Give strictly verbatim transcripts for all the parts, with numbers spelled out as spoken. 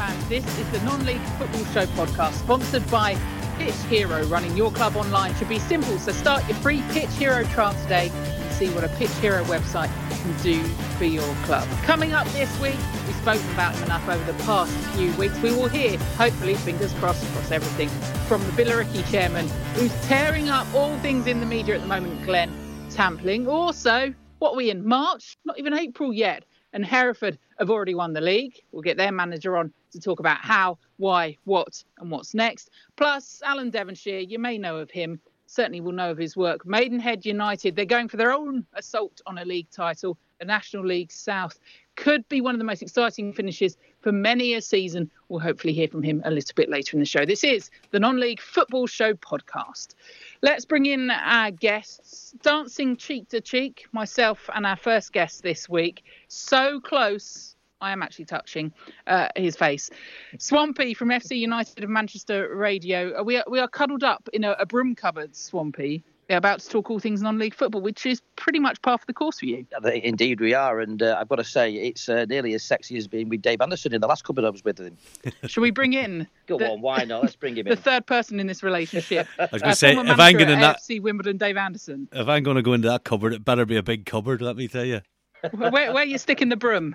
fans. This is the Non-League Football Show podcast, sponsored by Pitch Hero. Running your club online should be simple, so start your free Pitch Hero trial today and see what a Pitch Hero website can do for your club. Coming up this week, we've spoken about him enough over the past few weeks. We will hear, hopefully, fingers crossed across everything, from the Billericay chairman, who's tearing up all things in the media at the moment, Glenn Tampling. Also, what are we in, March? Not even April yet. And Hereford have already won the league. We'll get their manager on to talk about how, why, what and what's next. Plus, Alan Devonshire, you may know of him, certainly will know of his work. Maidenhead United, they're going for their own assault on a league title. The National League South could be one of the most exciting finishes for many a season. We'll hopefully hear from him a little bit later in the show. This is the Non-League Football Show podcast. Let's bring in our guests, dancing cheek to cheek, myself and our first guest this week. So close, I am actually touching uh, his face. Swampy from F C United of Manchester Radio. We are, we are cuddled up in a, a broom cupboard, Swampy. They're about to talk all things non-league football, which is pretty much par for the course for you. Indeed we are, and uh, I've got to say, it's uh, nearly as sexy as being with Dave Anderson in the last couple of hours with him. Shall we bring in... Go the, on, why not? Let's bring him in. The third person in this relationship. I was going to uh, say, former if I'm manager going at in that... F C Wimbledon, Dave Anderson. If I'm going to go into that cupboard, it better be a big cupboard, let me tell you. Where, where are you sticking the broom?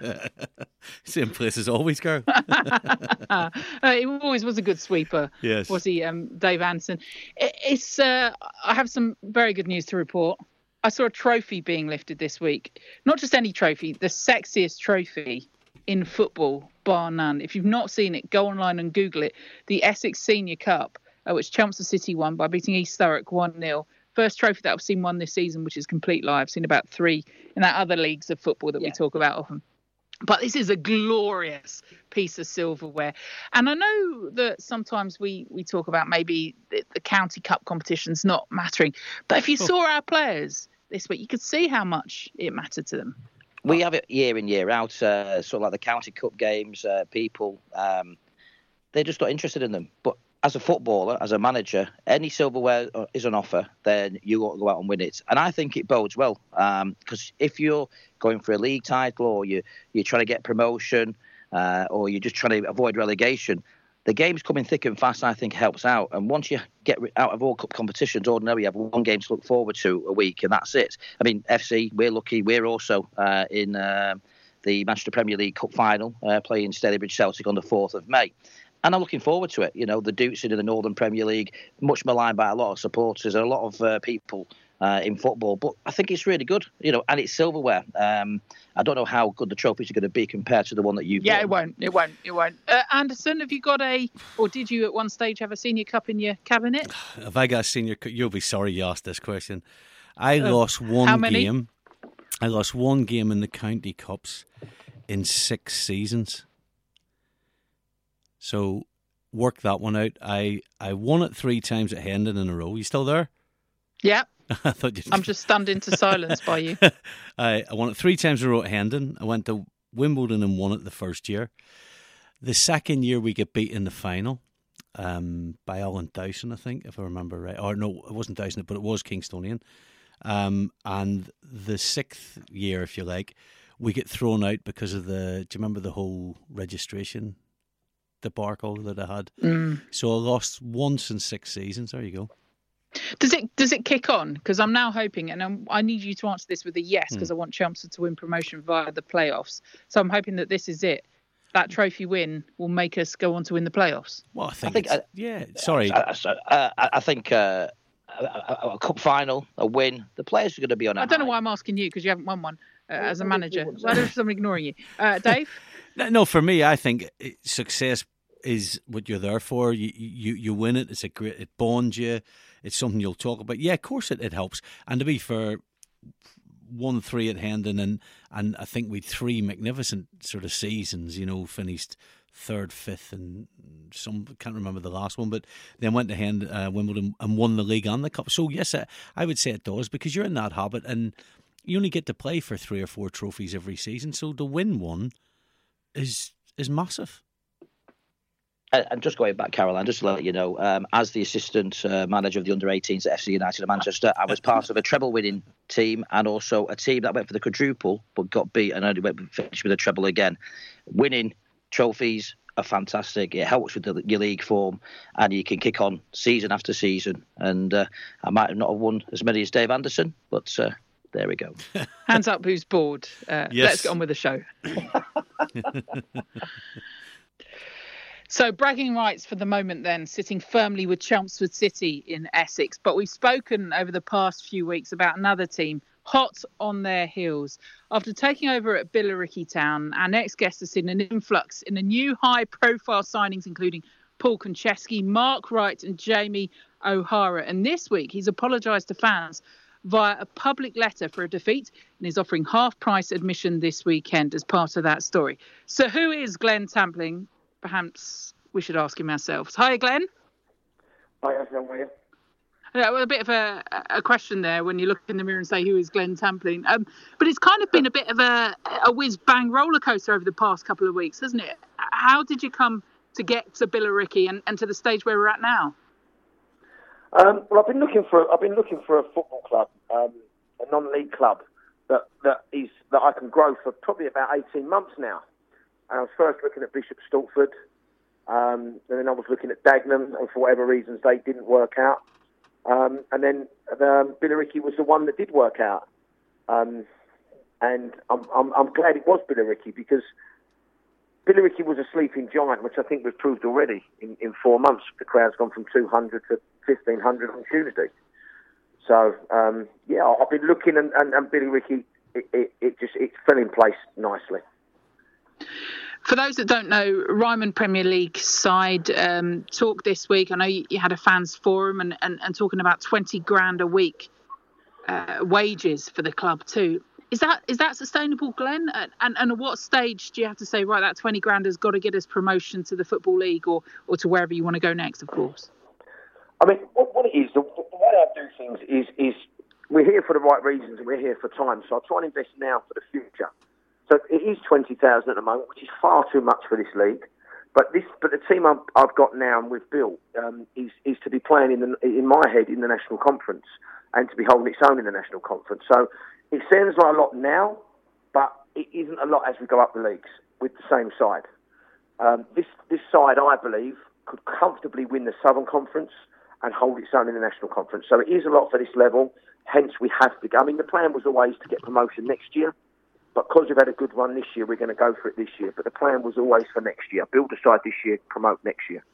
Same place as always, girl. uh, he always was a good sweeper. Yes. Was he, um, Dave Anderson? It, it's. Uh, I have some very good news to report. I saw a trophy being lifted this week. Not just any trophy, the sexiest trophy in football, bar none. If you've not seen it, go online and Google it. The Essex Senior Cup, uh, which Chelmsford City won by beating East Thurrock one nil. First trophy that I've seen won this season, which is complete lie. I've seen about three in that other leagues of football that yeah. we talk about often. But this is a glorious piece of silverware. And I know that sometimes we, we talk about maybe the, the county cup competitions not mattering. But if you oh. saw our players this week, you could see how much it mattered to them. We have it year in, year out, uh, sort of like the county cup games. Uh, people, um, they're just not interested in them. But as a footballer, as a manager, any silverware is on offer, then you ought to go out and win it. And I think it bodes well, because um, if you're going for a league title or you, you're trying to get promotion uh, or you're just trying to avoid relegation, the game's coming thick and fast, I think, helps out. And once you get out of all cup competitions, ordinarily you have one game to look forward to a week, and that's it. I mean, F C, we're lucky. We're also uh, in uh, the Manchester Premier League Cup final, uh, playing Stalybridge Celtic on the fourth of May. And I'm looking forward to it. You know, the Dukes in the Northern Premier League, much maligned by a lot of supporters and a lot of uh, people uh, in football. But I think it's really good, you know, and it's silverware. Um, I don't know how good the trophies are going to be compared to the one that you've Yeah, won. it won't. It won't. It won't. Uh, Anderson, have you got a, or did you at one stage have a senior cup in your cabinet? Have I got a senior cup? You'll be sorry you asked this question. I uh, lost one how many? game. I lost one game in the county cups in six seasons. So work that one out. I, I won it three times at Hendon in a row. You still there? Yeah. I thought you. I'm just stunned into silence by you. I, I won it three times in a row at Hendon. I went to Wimbledon and won it the first year. The second year we get beat in the final um, by Alan Dowson, I think, if I remember right. Or no, it wasn't Dowson, but it was Kingstonian. Um, and the sixth year, if you like, we get thrown out because of the. Do you remember the whole registration debacle that I had? Mm. So I lost once in six seasons. There you go. Does it does it kick on? Because I'm now hoping, and I'm, I need you to answer this with a yes, because mm. I want Chelmsford to win promotion via the playoffs. So I'm hoping that this is it. That trophy win will make us go on to win the playoffs. Well, I think, I think it's, uh, yeah. Sorry, I, I, I, I think uh, a, a, a cup final, a win. The players are going to be on. I don't know why I'm asking you, because you haven't won one uh, as a manager. Why is someone ignoring you, uh, Dave? No, for me, I think success is what you're there for. You you you win it. It's a great. It bonds you. It's something you'll talk about. Yeah, of course it, it helps. And to be fair, won three at Hendon, and and I think we had three magnificent sort of seasons. You know, finished third, fifth, and some can't remember the last one, but then went to Hendon, uh, Wimbledon and won the league and the cup. So yes, I, I would say it does, because you're in that habit, and you only get to play for three or four trophies every season. So to win one is is massive. And just going back, Caroline, just to let you know, um, as the assistant uh, manager of the under eighteens at F C United of Manchester, I was part of a treble-winning team and also a team that went for the quadruple but got beat and only went finished with a treble again. Winning trophies are fantastic. It helps with the, your league form, and you can kick on season after season. And uh, I might have not have won as many as Dave Anderson, but uh, there we go. Hands up who's bored. Uh, Yes. Let's get on with the show. So bragging rights for the moment then, sitting firmly with Chelmsford City in Essex. But we've spoken over the past few weeks about another team hot on their heels. After taking over at Billericay Town, our next guest has seen an influx in the new high-profile signings, including Paul Konchesky, Mark Wright and Jamie O'Hara. And this week, he's apologised to fans via a public letter for a defeat and is offering half-price admission this weekend as part of that story. So who is Glenn Tampling? Perhaps we should ask him ourselves. Hi, Glenn. Hi, how's it going? Yeah, well, a bit of a, a question there when you look in the mirror and say, who is Glenn Tampling? Um, but it's kind of been a bit of a, a whiz-bang roller coaster over the past couple of weeks, hasn't it? How did you come to get to Billericay and, and to the stage where we're at now? Um, well, I've been looking for I've been looking for a football club, um, a non-league club that that is that I can grow for probably about eighteen months now. And I was first looking at Bishop Stortford, um, and then I was looking at Dagenham, and for whatever reasons they didn't work out. Um, and then um, Billericay was the one that did work out. Um, and I'm, I'm, I'm glad it was Billericay, because Billericay was a sleeping giant, which I think we've proved already in, in four months. The crowd's gone from two hundred to fifteen hundred on Tuesday. So, um, yeah, I've been looking, and, and, and Billericay, it, it, it just it fell in place nicely. For those that don't know, Ryman Premier League side um, talk this week. I know you, you had a fans forum and, and, and talking about twenty grand a week uh, wages for the club too. Is that is that sustainable, Glenn? And, and and at what stage do you have to say, right, that twenty grand has got to get us promotion to the Football League or, or to wherever you want to go next, of course? I mean, what, what it is, the, the way I do things is, is we're here for the right reasons and we're here for time. So I try and invest now for the future. So it is twenty thousand at the moment, which is far too much for this league. But this, but the team I've, I've got now and we've built um, is is to be playing in the, in my head in the National Conference and to be holding its own in the National Conference. So it sounds like a lot now, but it isn't a lot as we go up the leagues with the same side. Um, this this side, I believe, could comfortably win the Southern Conference and hold its own in the National Conference. So it is a lot for this level. Hence, we have to go. I mean, the plan was always to get promotion next year. But because we've had a good run this year, we're going to go for it this year. But the plan was always for next year. Build a side this year, promote next year.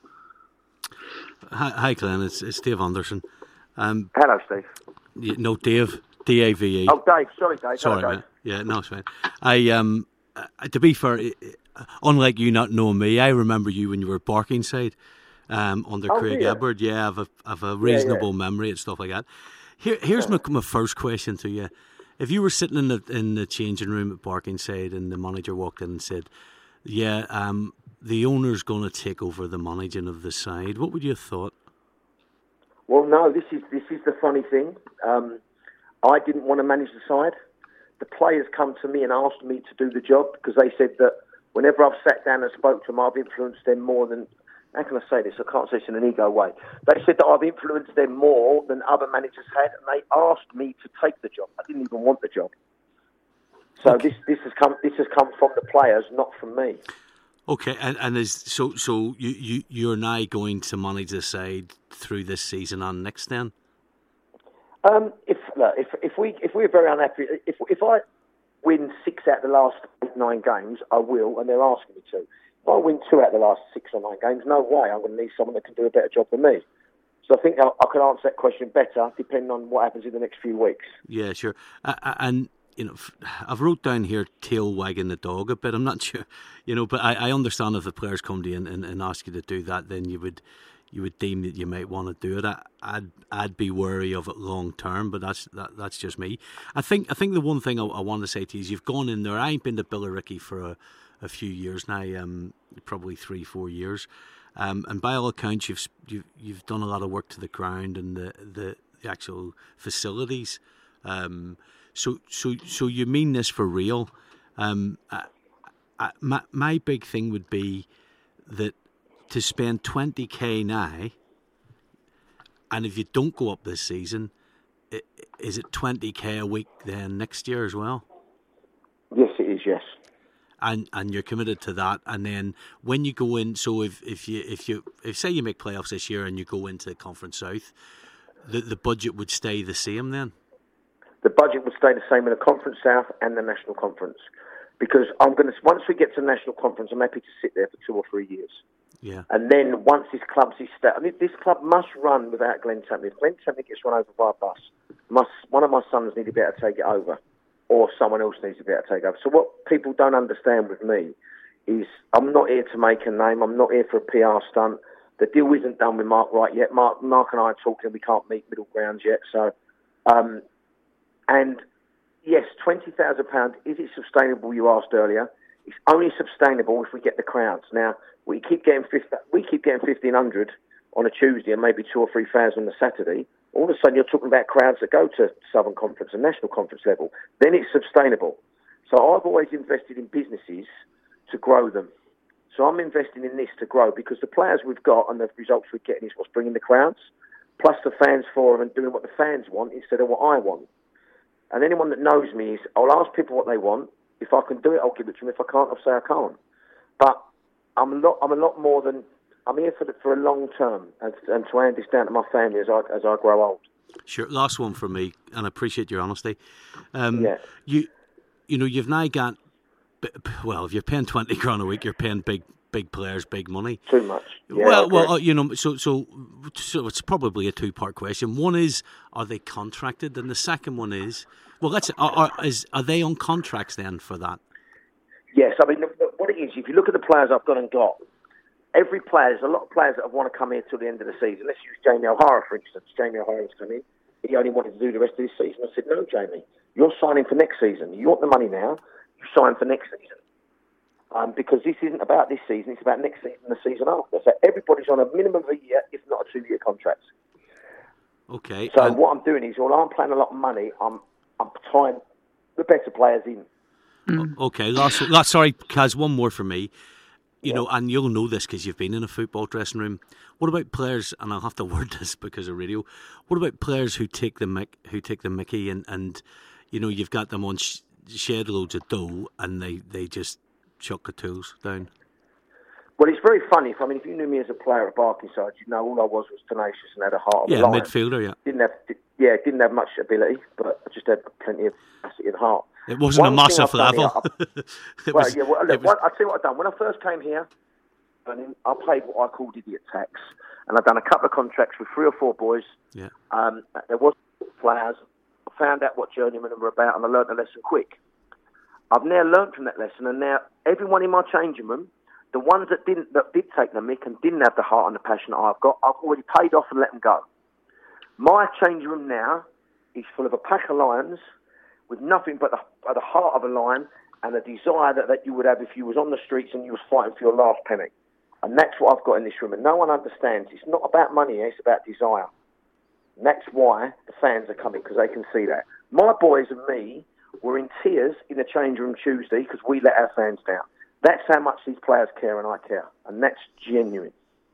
Hi, hi Glenn. It's, it's Dave Anderson. Um, Hello, Steve. you, no, Dave. D A V E. Oh, Dave. Sorry, Dave. Sorry, Hello, mate. Yeah, no, it's fine. I, um, uh, to be fair, uh, unlike you not knowing me, I remember you when you were at Barkingside um, under oh, Craig yeah. Edward. Yeah, I have a, I have a reasonable yeah, yeah. memory and stuff like that. Here, here's yeah. my, my first question to you. If you were sitting in the in the changing room at Barkingside and the manager walked in and said, yeah, um, the owner's going to take over the managing of the side, what would you have thought? Well, no, this is this is the funny thing. Um, I didn't want to manage the side. The players come to me and asked me to do the job because they said that whenever I've sat down and spoke to them, I've influenced them more than... How can I say this? I can't say this in an ego way. They said that I've influenced them more than other managers had, and they asked me to take the job. I didn't even want the job. So okay. this this has come this has come from the players, not from me. Okay, and and is so so you you you're now going to manage the side through this season and next then? Um, if look, if if we if we're very unhappy, if if I win six out of the last eight, nine games, I will, and they're asking me to. If I win two out of the last six or nine games, no way. I'm going to need someone that can do a better job than me. So I think I, I could answer that question better depending on what happens in the next few weeks. Yeah, sure. Uh, and you know, I've wrote down here tail wagging the dog a bit. I'm not sure, you know, but I, I understand if the players come to you and, and, and ask you to do that, then you would you would deem that you might want to do it. I, I'd I'd be wary of it long term, but that's that, that's just me. I think I think the one thing I, I want to say to you is you've gone in there. I ain't been to Billericay for a, a few years now, um, probably three, four years, um, and by all accounts, you've you've you've done a lot of work to the ground and the the, the actual facilities. Um, so so so you mean this for real? Um, I, I, my my big thing would be that to spend twenty K now, and if you don't go up this season, it, is it twenty K a week then next year as well? Yes, it is, yes. and and you're committed to that. And then when you go in, so if if you if you if say you make playoffs this year and you go into the Conference South, the the budget would stay the same then. The budget would stay the same in the Conference South and the National Conference, because I'm going to once we get to the National Conference, I'm happy to sit there for two or three years. Yeah. And then once this club's established, I mean, this club must run without Glenn Tampling. If Glenn Tampling gets run over by a bus, must, one of my sons need to be able to take it over, or someone else needs to be able to take it over. So what people don't understand with me is I'm not here to make a name. I'm not here for a P R stunt. The deal isn't done with Mark Wright yet. Mark, Mark and I are talking. We can't meet middle grounds yet. So, um, and yes, twenty thousand pounds. Is it sustainable? You asked earlier. It's only sustainable if we get the crowds. Now, we keep getting we keep getting fifteen hundred on a Tuesday and maybe two or three thousand on a Saturday. All of a sudden, you're talking about crowds that go to Southern Conference and National Conference level. Then it's sustainable. So I've always invested in businesses to grow them. So I'm investing in this to grow, because the players we've got and the results we're getting is what's bringing the crowds, plus the fans for them and doing what the fans want instead of what I want. And anyone that knows me is, I'll ask people what they want. If I can do it, I'll give it to them. If I can't, I'll say I can't. But I'm a lot. I'm a lot more than. I'm here for the, for a long term, and, and to hand this down to my family as I as I grow old. Sure. Last one from me, and I appreciate your honesty. Um, yeah. You, you know, you've now got. Well, if you're paying twenty grand a week, you're paying big, big players, big money. Too much. Yeah, well, well, you know, so so so it's probably a two part question. One is, are they contracted, and the second one is. Well, that's are, are, is, are they on contracts then for that? Yes, I mean, what it is, if you look at the players I've gone and got, every player, there's a lot of players that have want to come here till the end of the season. Let's use Jamie O'Hara, for instance. Jamie O'Hara's come in. He only wanted to do the rest of this season. I said, no, Jamie, you're signing for next season. You want the money now, you sign for next season. Um, because this isn't about this season, it's about next season and the season after. So everybody's on a minimum of a year, if not a two-year contract. Okay. So and what I'm doing is, while I'm playing a lot of money, I'm I'm tying the better players in. Mm. Okay, last, last sorry, Kaz, one more for me. You yeah. know, and you'll know this because you've been in a football dressing room. What about players? And I'll have to word this because of radio. What about players who take the mick, who take the Mickey, and, and you know, you've got them on sh- shed loads of dough, and they, they just chuck the tools down. Well, it's very funny. I mean, if you knew me as a player at Barkingside, you'd know all I was was tenacious and had a heart of yeah, a lion. Yeah, midfielder. Yeah, didn't have yeah, didn't have much ability, but I just had plenty of capacity and heart. It wasn't One a massive level. Here, I, well, was, yeah. Well, look, was... I'll tell you what I've done. When I first came here, I played what I called idiot tax, and I've done a couple of contracts with three or four boys. Yeah. Um, there was players. I found out what journeymen were about, and I learned the lesson quick. I've now learned from that lesson, and now everyone in my changing room, the ones that didn't, that did take the mick and didn't have the heart and the passion that I've got, I've already paid off and let them go. My changing room now is full of a pack of lions with nothing but the, but the heart of a lion and a desire that, that you would have if you was on the streets and you was fighting for your last penny. And that's what I've got in this room. And no one understands. It's not about money, it's about desire. And that's why the fans are coming, because they can see that. My boys and me were in tears in the change room Tuesday because we let our fans down. That's how much these players care, and I care. And that's genuine.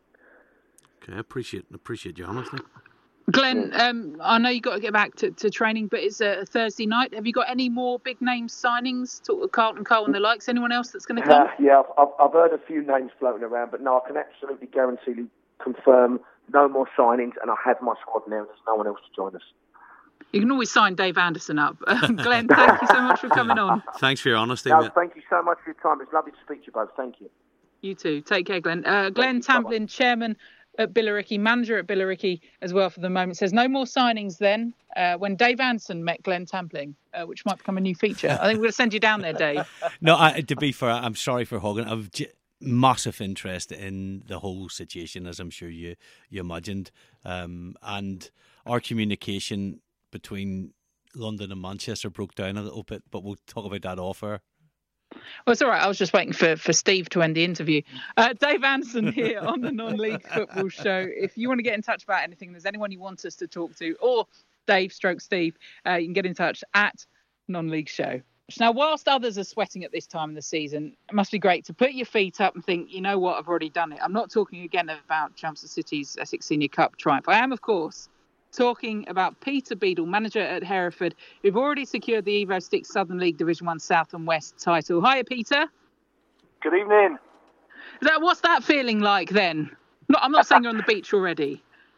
Okay, I appreciate, appreciate your honesty. Glenn, um, I know you've got to get back to, to training, but it's a Thursday night. Have you got any more big name signings? Talk with Carlton Cole and the likes. Anyone else that's going to come? Uh, yeah, I've, I've heard a few names floating around, but no, I can absolutely guarantee, confirm no more signings, and I have my squad now, and there's no one else to join us. You can always sign Dave Anderson up. Um, Glenn, thank you so much for coming on. Thanks for your honesty. No, thank you so much for your time. It's lovely to speak to you both. Thank you. You too. Take care, Glenn. Uh, Glenn Tamplin, chairman at Billericay, manager at Billericay as well for the moment, says no more signings then uh, when Dave Anderson met Glenn Tamplin, uh, which might become a new feature. I think we're going to send you down there, Dave. No, I, to be fair, I'm sorry for hogging. I've j- massive interest in the whole situation, as I'm sure you, you imagined. Um, and our communication between London and Manchester broke down a little bit, but we'll talk about that off air. Well, it's all right. I was just waiting for, for Steve to end the interview. Uh, Dave Anderson here on the Non-League Football Show. If you want to get in touch about anything, there's anyone you want us to talk to, or Dave stroke Steve, uh, you can get in touch at Non-League Show. Now, whilst others are sweating at this time of the season, it must be great to put your feet up and think, you know what, I've already done it. I'm not talking again about Chelmsford City's Essex Senior Cup triumph. I am, of course, talking about Peter Beadle, manager at Hereford, who've already secured the Evo Sticks Southern League Division one South and West title. Hiya, Peter. Good evening. That, what's that feeling like then? No, I'm not saying you're on the beach already.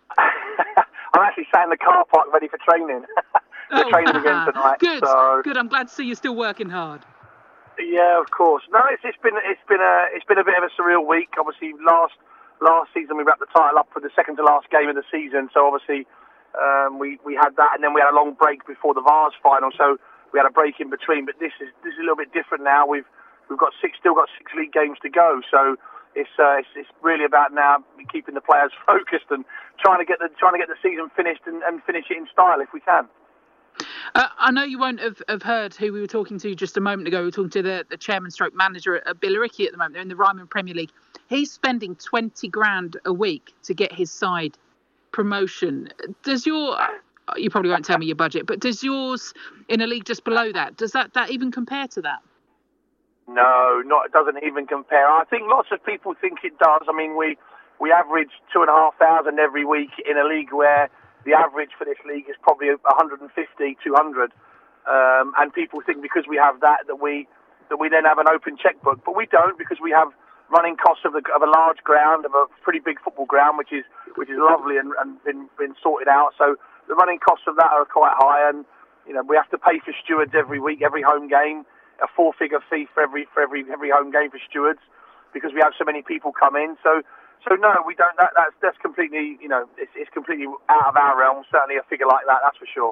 I'm actually sat in the car park ready for training. We're Oh, training again tonight. Good, so. good. I'm glad to see you're still working hard. Yeah, of course. No, it's, it's been it's been a it's been a bit of a surreal week. Obviously, last last season we wrapped the title up for the second to last game of the season. So obviously um, we we had that, and then we had a long break before the Vars final. So we had a break in between. But this is this is a little bit different now. We've we've got six still got six league games to go. So it's uh, it's, it's really about now keeping the players focused and trying to get the trying to get the season finished and, and finish it in style if we can. Uh, I know you won't have, have heard who we were talking to just a moment ago. We were talking to the, the chairman stroke manager at, at Billericay at the moment. They're in the Ryman Premier League. He's spending twenty grand a week to get his side promotion. Does your, you probably won't tell me your budget, but does yours in a league just below that, does that, that even compare to that? No, not, it doesn't even compare. I think lots of people think it does. I mean, we, we average two and a half thousand every week in a league where the average for this league is probably one fifty, two hundred. Um, and people think because we have that, that we that we then have an open checkbook. But we don't, because we have running costs of, the, of a large ground, of a pretty big football ground, which is which is lovely and, and been, been sorted out. So the running costs of that are quite high. And, you know, we have to pay for stewards every week, every home game, a four-figure fee for every for every every home game for stewards, because we have so many people come in. So So no, we don't. That, that's that's completely, you know, it's, it's completely out of our realm. Certainly, a figure like that, that's for sure.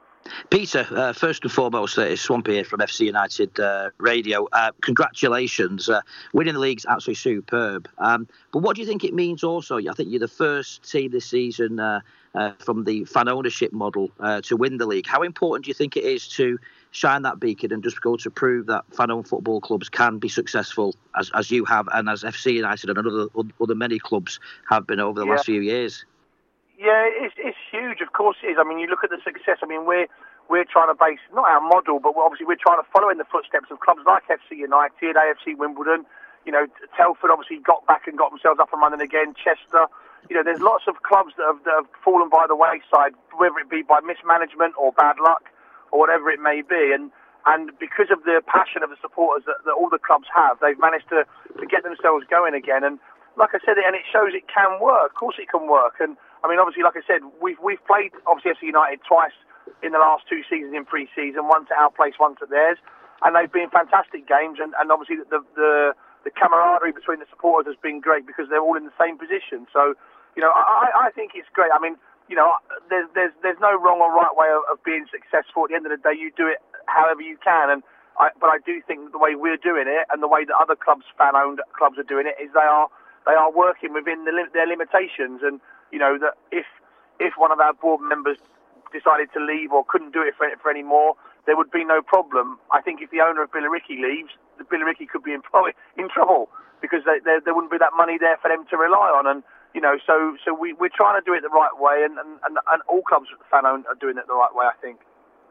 Peter, uh, first and foremost, uh, it's Swampy here from F C United uh, Radio. Uh, congratulations, uh, winning the league's absolutely superb. Um, but what do you think it means? Also, I think you're the first team this season uh, uh, from the fan ownership model uh, to win the league. How important do you think it is to shine that beacon and just go to prove that fan-owned football clubs can be successful, as as you have, and as F C United and other other many clubs have been over the yeah. last few years? Yeah, it's it's huge. Of course it is. I mean, you look at the success. I mean, we're we're trying to base not our model, but we're obviously we're trying to follow in the footsteps of clubs like F C United, A F C Wimbledon. You know, Telford obviously got back and got themselves up and running again. Chester. You know, there's lots of clubs that have, that have fallen by the wayside, whether it be by mismanagement or bad luck, or whatever it may be, and and because of the passion of the supporters that, that all the clubs have, they've managed to, to get themselves going again. And like I said, and it shows it can work. Of course, it can work. And I mean, obviously, like I said, we've we've played obviously F C United twice in the last two seasons in pre-season, once at our place, once at theirs, and they've been fantastic games. And, and obviously, the, the the camaraderie between the supporters has been great because they're all in the same position. So, you know, I, I think it's great. I mean, you know, there's there's there's no wrong or right way of, of being successful. At the end of the day, you do it however you can. And I, but I do think that the way we're doing it and the way that other clubs, fan-owned clubs, are doing it is they are they are working within the, their limitations. And you know that if if one of our board members decided to leave or couldn't do it for for any more, there would be no problem. I think if the owner of Billericay leaves, the Billericay could be in, in trouble because they, they, there wouldn't be that money there for them to rely on. And you know, so so we, we're trying to do it the right way, and, and, and all clubs fan-owned are doing it the right way, I think.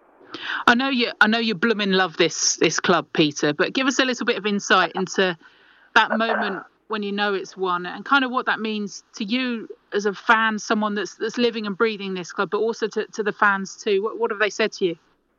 I know you I know you blooming love this this club, Peter, but give us a little bit of insight into that moment when you know it's won and kind of what that means to you as a fan, someone that's that's living and breathing this club, but also to, to the fans too. What, what have they said to you?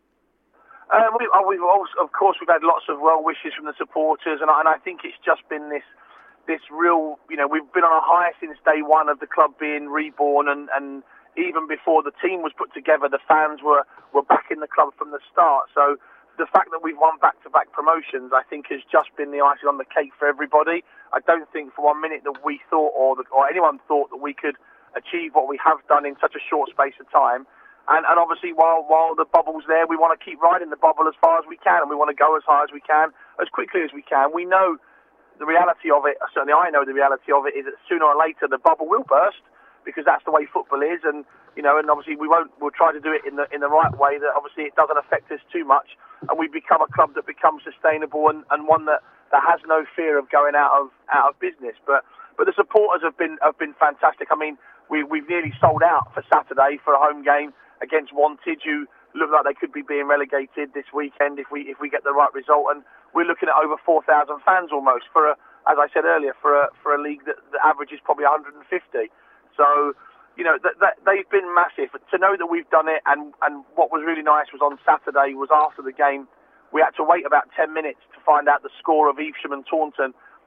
Uh, we, oh, we've also, of course, we've had lots of well wishes from the supporters, and I, and I think it's just been this this real, you know, we've been on a high since day one of the club being reborn, and, and even before the team was put together, the fans were, were back in the club from the start. So the fact that we've won back-to-back promotions, I think, has just been the icing on the cake for everybody. I don't think for one minute that we thought, or, the, or anyone thought, that we could achieve what we have done in such a short space of time. And, and obviously, while while the bubble's there, we want to keep riding the bubble as far as we can, and we want to go as high as we can, as quickly as we can. We know the reality of it, certainly I know the reality of it, is that sooner or later the bubble will burst, because that's the way football is. And you know, and obviously we won't. We'll try to do it in the in the right way, that obviously it doesn't affect us too much, and we become a club that becomes sustainable and, and one that, that has no fear of going out of out of business. But but the supporters have been have been fantastic. I mean, we we've nearly sold out for Saturday for a home game against Wantage, who look like they could be being relegated this weekend if we if we get the right result. And we're looking at over four thousand fans almost for a, as I said earlier, for a for a league that the average is probably one hundred fifty. So, you know, that, that they've been massive. To know that we've done it, and, and what was really nice was on Saturday was after the game, we had to wait about ten minutes to find out the score of Evesham and Taunton,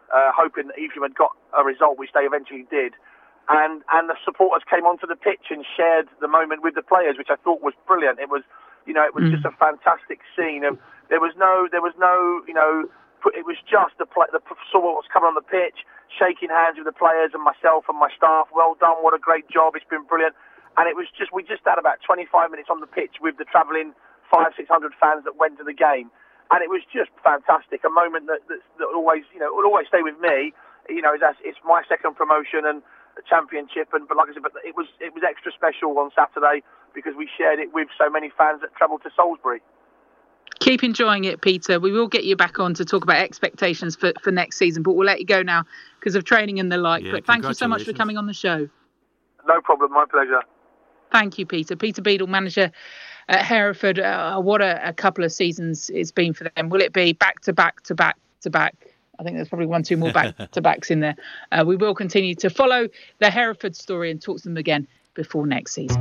uh, hoping that Evesham had got a result, which they eventually did. And and the supporters came onto the pitch and shared the moment with the players, which I thought was brilliant. It was, you know, it was mm. just a fantastic scene. Of there was no, there was no, you know, it was just the play, the saw what was coming on the pitch, shaking hands with the players and myself and my staff. Well done, what a great job! It's been brilliant. And it was just, we just had about twenty-five minutes on the pitch with the travelling five, six hundred fans that went to the game, and it was just fantastic. A moment that that, that always, you know, will always stay with me. You know, it's, it's my second promotion and a championship, and but like I said, but it was it was extra special on Saturday because we shared it with so many fans that travelled to Salisbury. Keep enjoying it, Peter. We will get you back on to talk about expectations for, for next season, but we'll let you go now because of training and the like. Yeah, but thank you so much for coming on the show. No problem, my pleasure. Thank you, Peter. Peter Beadle, manager at Hereford. Uh, what a, a couple of seasons it's been for them. Will it be back to back to back to back? I think there's probably one, two more back to backs in there. Uh, we will continue to follow the Hereford story and talk to them again before next season.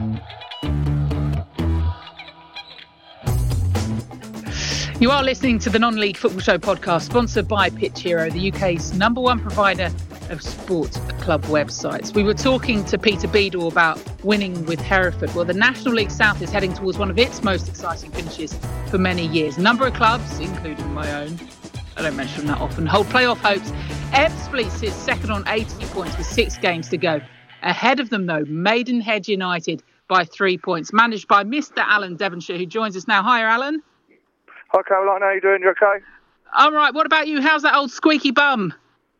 You are listening to the Non-League Football Show podcast, sponsored by Pitch Hero, the U K's number one provider of sports club websites. We were talking to Peter Beadle about winning with Hereford. Well, the National League South is heading towards one of its most exciting finishes for many years. A number of clubs, including my own, I don't mention that often, hold playoff hopes. Ebbsfleet sits second on eighty points with six games to go. Ahead of them, though, Maidenhead United by three points, managed by Mister Alan Devonshire, who joins us now. Hi, Alan. Hi, Caroline. How you doing? You okay? I'm right. What about you? How's that old squeaky bum?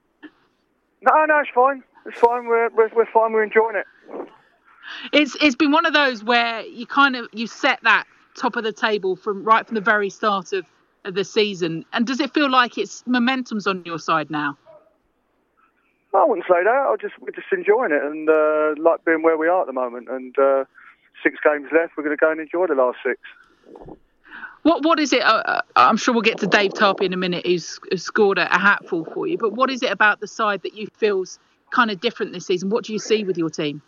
No, no, it's fine. It's fine. We're we're, we're fine. We're enjoying it. It's it's been one of those where you kind of you set that top of the table from right from the very start of, of the season. And does it feel like it's momentum's on your side now? I wouldn't say that. I just we're just enjoying it and uh, like being where we are at the moment. And uh, six games left. We're going to go and enjoy the last six. What what is it? Uh, I'm sure we'll get to Dave Tarpey in a minute, who's, who's scored a, a hatful for you. But what is it about the side that you feel's kind of different this season? What do you see with your team?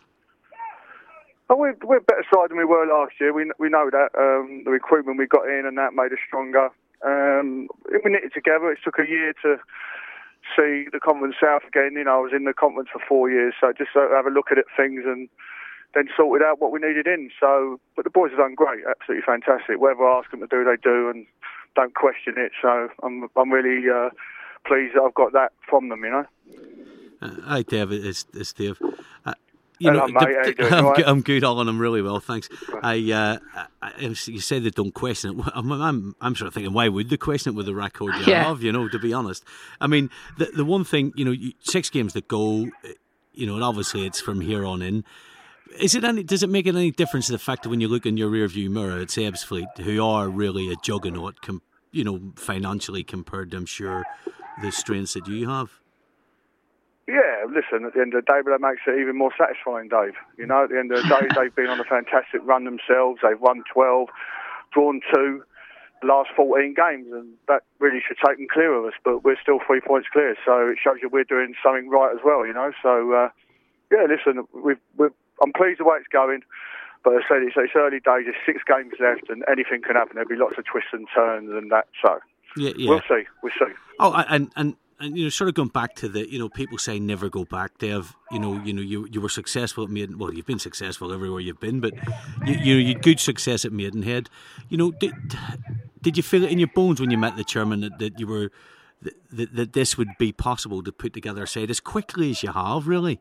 Oh, we're, we're a better side than we were last year. We we know that. Um, the recruitment we got in and that made us stronger. Um, we knitted together. It took a year to see the Conference South again. You know, I was in the conference for four years, so just uh, have a look at it, things and then sorted out what we needed in. So, but the boys have done great, absolutely fantastic. Whatever I ask them to do, they do, and don't question it. So I'm I'm really uh, pleased that I've got that from them, you know. Uh, hi, Dave. It's, it's Dave. Uh, you Hello, know, mate. the, How you the, doing? I'm, Right? good, I'm good, Alan. I'm really well, thanks. I, uh, I, you say they don't question it. I'm, I'm, I'm sort of thinking, why would they question it with the record you Yeah. have? You know, to be honest. I mean, the the one thing, you know, six games that go, you know, and obviously it's from here on in. Is it any? Does it make it any difference to the fact that when you look in your rearview mirror, it's Ebbsfleet, who are really a juggernaut, com, you know, financially compared to, I'm sure, the strengths that you have? Yeah, listen, at the end of the day, but that makes it even more satisfying, Dave. You know, at the end of the day, they've been on a fantastic run themselves. They've won twelve, drawn two, the last fourteen games, and that really should take them clear of us, but we're still three points clear, so it shows you we're doing something right as well, you know. So, uh, yeah, listen, we've, we've, I'm pleased the way it's going, but as I said, it's, it's early days, there's six games left, and anything can happen. There'll be lots of twists and turns and that, so yeah, yeah. we'll see, we'll see. Oh, and, and, and you know, sort of going back to the, you know, people say never go back, Dave. You know, you know, you you were successful at Maiden. Well, you've been successful everywhere you've been, but you you, you had good success at Maidenhead. You know, did, did you feel it in your bones when you met the chairman that, that you were that, that this would be possible to put together a side as quickly as you have, really?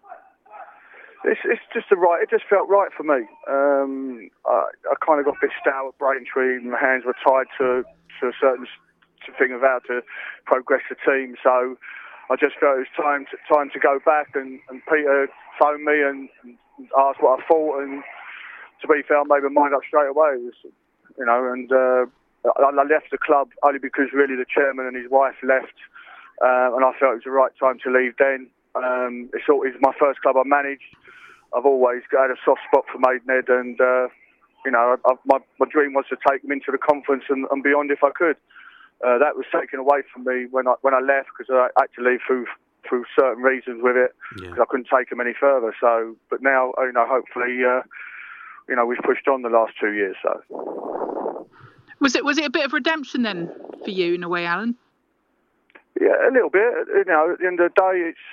It's, it's just the right. It just felt right for me. Um, I, I kind of got a bit stout at Braintree. My hands were tied to to a certain thing of how to progress the team. So I just felt it was time to time to go back. And, and Peter phoned me and, and asked what I thought. And to be fair, I made my mind up straight away. It was, you know, and uh, I, I left the club only because really the chairman and his wife left, uh, and I felt it was the right time to leave. Then um, it's, all, it's my first club I managed. I've always had a soft spot for Maidenhead, and uh, you know, I, I, my, my dream was to take them into the conference and, and beyond if I could. Uh, that was taken away from me when I when I left because I had to leave through through certain reasons with it because yeah. I couldn't take them any further. So, but now, you know, hopefully, uh, you know, we've pushed on the last two years. So, was it was it a bit of redemption then for you in a way, Alan? Yeah, a little bit. You know, at the end of the day, it's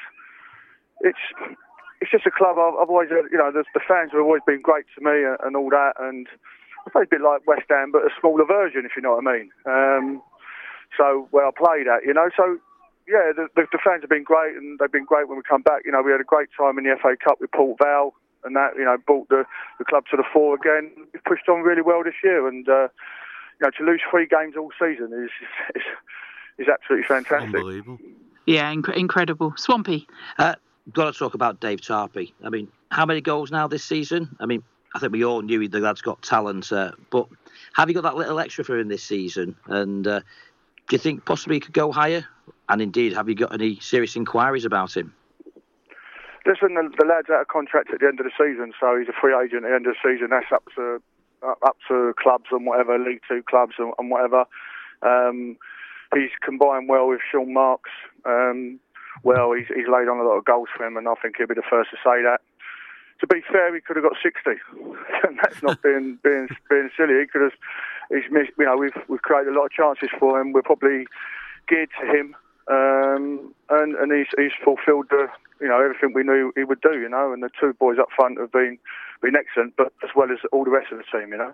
it's it's just a club. I've, I've always, you know, the, the fans have always been great to me and, and all that. And I suppose a bit like West Ham, but a smaller version, if you know what I mean. Um, so where I played at, you know, so. Yeah, the, the, the fans have been great, and they've been great when we come back. You know, we had a great time in the F A Cup with Port Vale, and that, you know, brought the, the club to the fore again. We've pushed on really well this year, and uh, you know, to lose three games all season is is, is absolutely fantastic. Unbelievable. Yeah, inc- incredible. Swampy. Uh, got to talk about Dave Tarpey. I mean, how many goals now this season? I mean, I think we all knew the lad's got talent, uh, but have you got that little extra for him this season? And uh, do you think possibly he could go higher? And indeed, have you got any serious inquiries about him? Listen, the, the lad's out of contract at the end of the season, so he's a free agent at the end of the season. That's up to uh, up to clubs and whatever, League Two clubs and, and whatever. Um, he's combined well with Sean Marks. Um, well, he's, he's laid on a lot of goals for him, and I think he'll be the first to say that. To be fair, he could have got sixty, and that's not being being being silly. He could have. He's missed. You know, we've we've created a lot of chances for him. We're probably geared to him. Um, and, and he's, he's fulfilled the, you know, everything we knew he would do, you know, and the two boys up front have been been excellent, but as well as all the rest of the team, you know.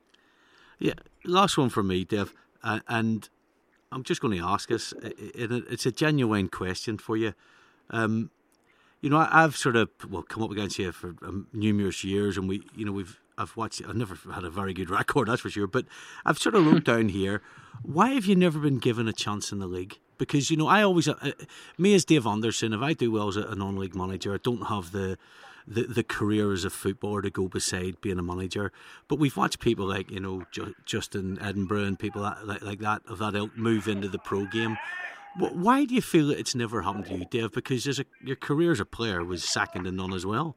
Yeah, last one from me, Dev, uh, and I'm just going to ask us, it's a genuine question for you. Um, you know, I've sort of, well, come up against you for um, numerous years, and we, you know, we've, I've watched, I've never had a very good record, that's for sure, but I've sort of wrote down here, why have you never been given a chance in the league? Because, you know, I always, uh, me as Dave Anderson, if I do well as a non-league manager, I don't have the, the the career as a footballer to go beside being a manager. But we've watched people like, you know, Ju- Justin Edinburgh and people that, like, like that, of that ilk, move into the pro game. Why do you feel that it's never happened to you, Dave? Because as a, your career as a player was second to none as well.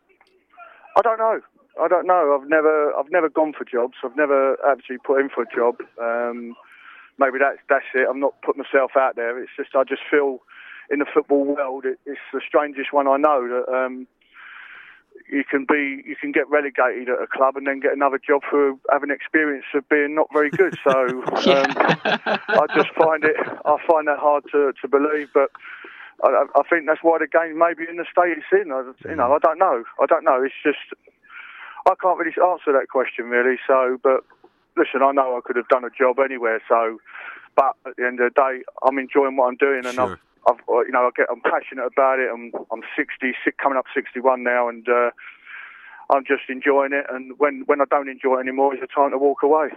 I don't know. I don't know. I've never, I've never gone for jobs. I've never actually put in for a job. Um, Maybe that's that's it. I'm not putting myself out there. It's just I just feel in the football world it, it's the strangest one I know that um, you can be you can get relegated at a club and then get another job for having experience of being not very good. So um, I just find it I find that hard to, to believe. But I, I think that's why the game maybe in the state it's in. I, you know I don't know. I don't know. It's just I can't really answer that question really. So but. Listen, I know I could have done a job anywhere. So, but at the end of the day, I'm enjoying what I'm doing, and sure. I've, I've, you know, I get, I'm passionate about it. I'm, I'm sixty, coming up sixty-one now, and uh, I'm just enjoying it. And when, when I don't enjoy it anymore, it's the time to walk away.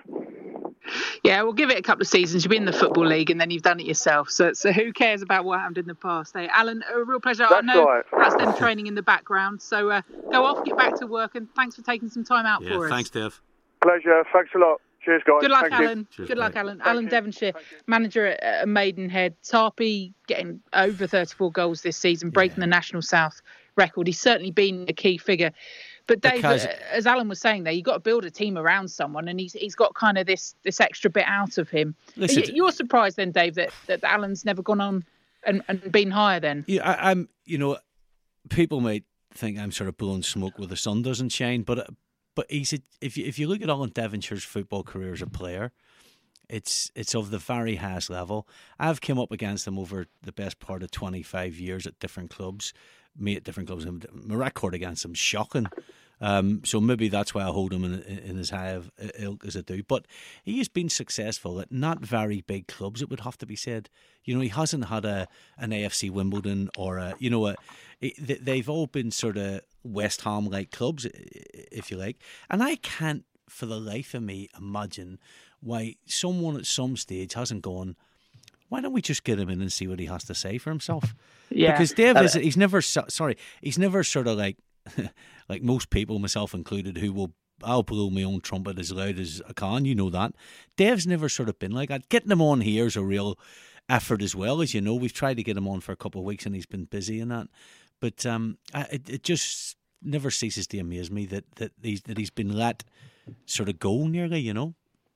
Yeah, we'll give it a couple of seasons. You've been in the Football League, and then you've done it yourself. So, so who cares about what happened in the past? Hey, Alan, a real pleasure. That's I know right. that's them training in the background. So uh, go off, get back to work, and thanks for taking some time out yeah, for us. Thanks, Dave. Pleasure. Thanks a lot. Cheers, guys. Good luck, Thank Alan. Cheers, Good luck, mate. Alan. Thank Alan you. Devonshire, Thank you. manager at, at Maidenhead. Tarpey getting over thirty-four goals this season, breaking Yeah. the National South record. He's certainly been a key figure. But Dave, Because- uh, as Alan was saying there, you've got to build a team around someone, and he's he's got kind of this this extra bit out of him. Listen, You- You're surprised then, Dave, that, that Alan's never gone on and, and been higher then? Yeah, I, I'm. You know, people might think I'm sort of blowing smoke where the sun doesn't shine, but but he's a, if you if you look at Alan Devonshire's football career as a player, it's it's of the very highest level. I've come up against him over the best part of twenty-five years at different clubs, me at different clubs. And my record against him shocking. Um, so maybe that's why I hold him in, in as high of ilk as I do. But he has been successful at not very big clubs, it would have to be said. You know, he hasn't had a an A F C Wimbledon or a, you know, a, it, they've all been sort of West Ham-like clubs, if you like. And I can't, for the life of me, imagine why someone at some stage hasn't gone, why don't we just get him in and see what he has to say for himself? Yeah. Because Dave is, he's never, sorry, he's never sort of like, like most people, myself included, who will, I'll blow my own trumpet as loud as I can, you know that. Dave's never sort of been like that. Getting him on here is a real effort as well, as you know. We've tried to get him on for a couple of weeks and he's been busy in that. But um, I, it, it just never ceases to amaze me that, that, he's, that he's been let sort of go nearly, you know.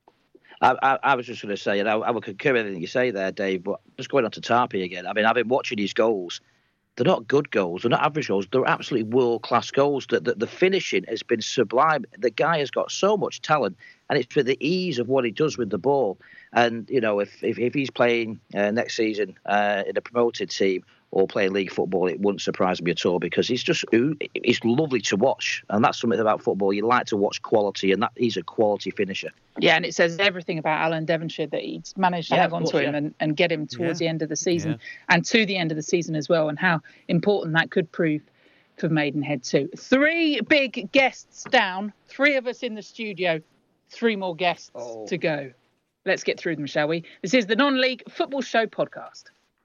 I, I, I was just going to say, and I, I would concur with everything you say there, Dave, but just going on to Tarpey again, I mean, I've been watching his goals. They're not good goals. They're not average goals. They're absolutely world-class goals. The, the, the finishing has been sublime. The guy has got so much talent, and it's for the ease of what he does with the ball. And, you know, if, if, if he's playing uh, next season uh, in a promoted team or playing league football, it wouldn't surprise me at all, because he's just he's lovely to watch. And that's something about football. You like to watch quality, and that he's a quality finisher. Yeah, and it says everything about Alan Devonshire that he's managed to yeah, hang on course, to him yeah. and, and get him towards Yeah. the end of the season Yeah. and to the end of the season as well, and how important that could prove for Maidenhead too. Three big guests down, three of us in the studio, three more guests Oh. to go. Let's get through them, shall we? This is the Non-League Football Show podcast.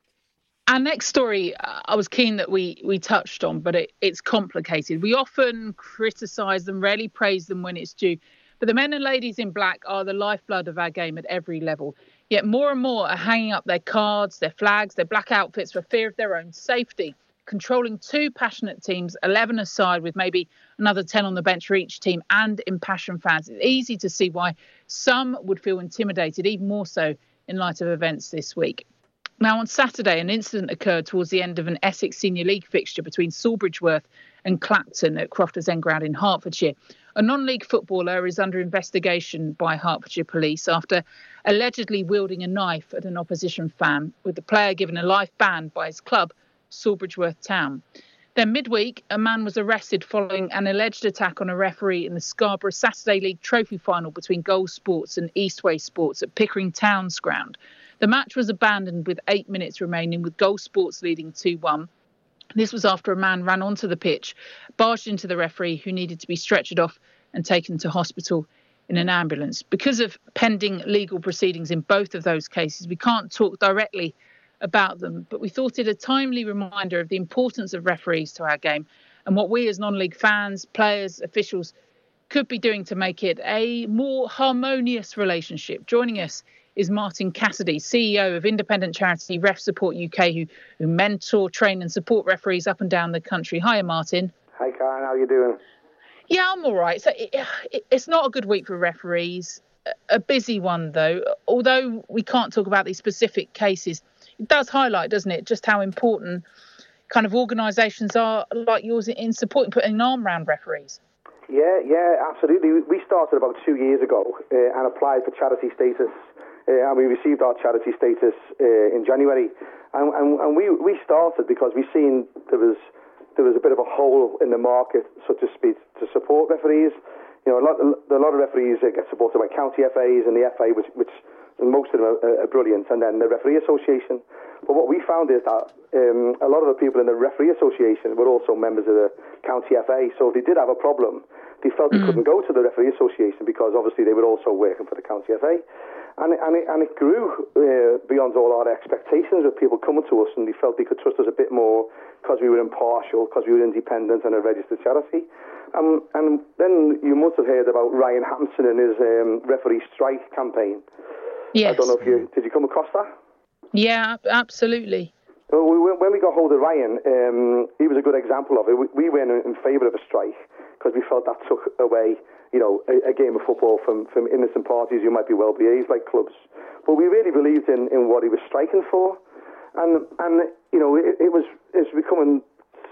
Our next story, uh, I was keen that we we touched on, but it, it's complicated. We often criticise them, rarely praise them when it's due. But the men and ladies in black are the lifeblood of our game at every level. Yet more and more are hanging up their cards, their flags, their black outfits for fear of their own safety. Controlling two passionate teams, eleven aside with maybe another ten on the bench for each team, and impassioned fans. It's easy to see why some would feel intimidated, even more so in light of events this week. Now, on Saturday, an incident occurred towards the end of an Essex Senior League fixture between Sawbridgeworth and Clapton at Crofters End Ground in Hertfordshire. A non-league footballer is under investigation by Hertfordshire Police after allegedly wielding a knife at an opposition fan, with the player given a life ban by his club, Sawbridgeworth Town. Then midweek, a man was arrested following an alleged attack on a referee in the Scarborough Saturday League Trophy final between Goal Sports and Eastway Sports at Pickering Town's ground. The match was abandoned with eight minutes remaining, with Goal Sports leading two one. This was after a man ran onto the pitch, barged into the referee, who needed to be stretchered off and taken to hospital in an ambulance. Because of pending legal proceedings in both of those cases, we can't talk directly about them, but we thought it a timely reminder of the importance of referees to our game and what we as non-league fans, players, officials could be doing to make it a more harmonious relationship. Joining us is Martin Cassidy, C E O of independent charity Ref Support U K, who, who mentor, train and support referees up and down the country. Hiya, Martin. Hi, Karen. How are you doing? Yeah, I'm all right. So it, it, it's not a good week for referees. A busy one, though. Although we can't talk about these specific cases, it does highlight, doesn't it, just how important kind of organisations are like yours in supporting, putting an arm around referees. Yeah, yeah, absolutely. We started about two years ago uh, and applied for charity status, uh, and we received our charity status uh, in January. And, and, and we, we started because we seen there was there was a bit of a hole in the market, so to speak, to support referees. You know, a lot, a lot of referees get supported by county F As and the F A, which, which most of them are, are brilliant, and then the Referee Association. But what we found is that um, a lot of the people in the Referee Association were also members of the county F A. So if they did have a problem, they felt they mm. couldn't go to the Referee Association because obviously they were also working for the county F A. And it, and it, and it grew uh, beyond all our expectations, with people coming to us and they felt they could trust us a bit more because we were impartial, because we were independent and a registered charity. Um, and then you must have heard about Ryan Hampson and his um, referee strike campaign. Yes. I don't know if you did you come across that? Yeah, absolutely. Well, we, when we got hold of Ryan, um, he was a good example of it. We, we went in favour of a strike because we felt that took away, you know, a, a game of football from, from innocent parties who might be well behaved like clubs. But we really believed in, in what he was striking for, and and you know it, it was it's becoming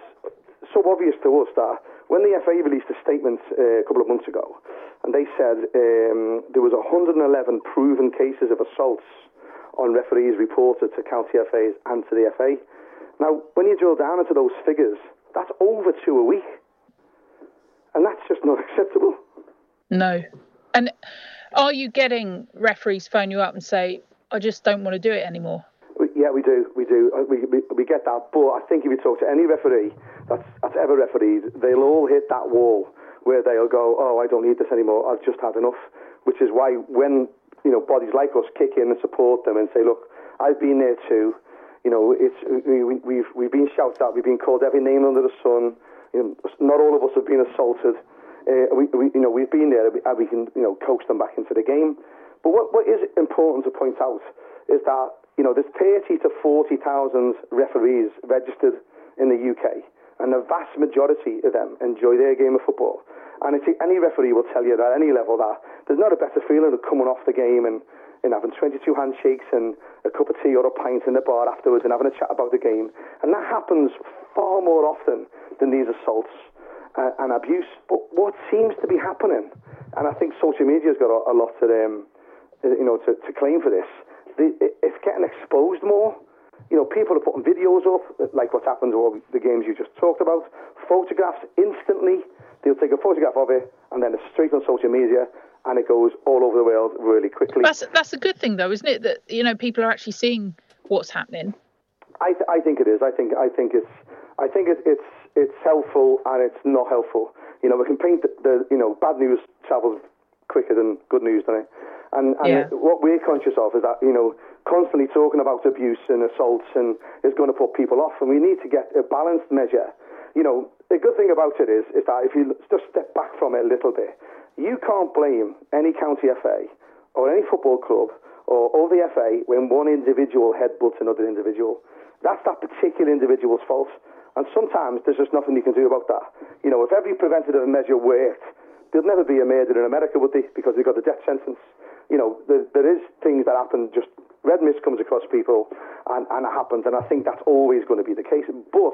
so obvious to us that when the F A released a statement uh, a couple of months ago, and they said um, there was one hundred eleven proven cases of assaults on referees reported to county F As and to the F A. Now, when you drill down into those figures, that's over two a week, and that's just not acceptable. No. And are you getting referees phone you up and say, I just don't want to do it anymore? Yeah, we do. We do. We, we, we get that. But I think if you talk to any referee that's, that's ever refereed, they'll all hit that wall where they'll go, oh, I don't need this anymore. I've just had enough. Which is why when, you know, bodies like us kick in and support them and say, look, I've been there too. You know, it's we, we've we've been shouted at. We've been called every name under the sun. You know, not all of us have been assaulted. Uh, we, we, you know, we've been there, and we can, you know, coax them back into the game. But what, what is important to point out is that, you know, there's thirty to forty thousand referees registered in the U K, and the vast majority of them enjoy their game of football. And it's, any referee will tell you at any level that there's not a better feeling than coming off the game and, and having twenty-two handshakes and a cup of tea or a pint in the bar afterwards and having a chat about the game. And that happens far more often than these assaults uh, and abuse. But what seems to be happening, and I think social media's got a, a lot to um, you know, to, to claim for this, the, it's getting exposed more. You know, people are putting videos up, like what's happened to all the games you just talked about, photographs instantly. They'll take a photograph of it, and then it's straight on social media, and it goes all over the world really quickly. That's that's a good thing, though, isn't it? That, you know, people are actually seeing what's happening. I th- I think it is. I think I think it's I think it, it's it's helpful and it's not helpful. You know, we can paint the, the you know bad news travels quicker than good news, doesn't it? And, and yeah. what we're conscious of is that, you know, constantly talking about abuse and assaults and is going to put people off, and we need to get a balanced measure. You know, the good thing about it is is that if you just step back from it a little bit, you can't blame any county F A or any football club or, or the F A when one individual headbutts another individual. That's that particular individual's fault. And sometimes there's just nothing you can do about that. You know, if every preventative measure worked, there'd never be a murder in America, would they? Because they've got the death sentence. You know, there, there is things that happen, just red mist comes across people and, and it happens, and I think that's always going to be the case. But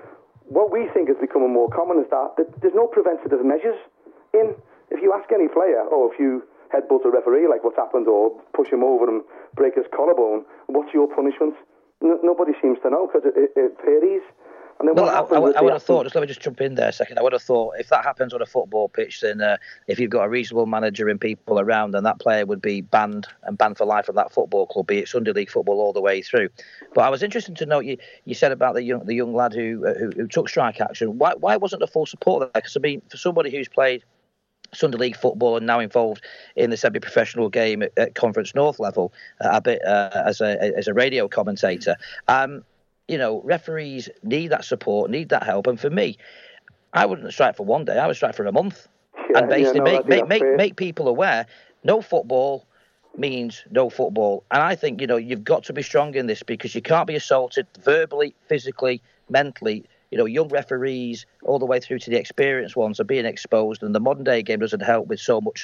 what we think is becoming more common is that there's no preventative measures in. If you ask any player, or if you headbutt a referee like what's happened, or push him over and break his collarbone, what's your punishment? N- nobody seems to know, because it, it, it varies. And then well, what I, I, I would have thought, just let me just jump in there a second, I would have thought if that happens on a football pitch, then uh, if you've got a reasonable manager and people around, then that player would be banned and banned for life from that football club, be it Sunday League football all the way through. But I was interested to note, you, you said about the young the young lad who, uh, who who took strike action. Why why wasn't the full support there? Because I mean, for somebody who's played Sunday League football and now involved in the semi-professional game at, at Conference North level, uh, a bit uh, as a as a radio commentator, um, you know, referees need that support, need that help. And for me, I wouldn't strike for one day; I would strike for a month, yeah, and basically yeah, no, make make make, fair. make people aware. No football means no football, and I think, you know, you've got to be strong in this, because you can't be assaulted verbally, physically, mentally. You know, young referees all the way through to the experienced ones are being exposed, and the modern day game doesn't help with so much,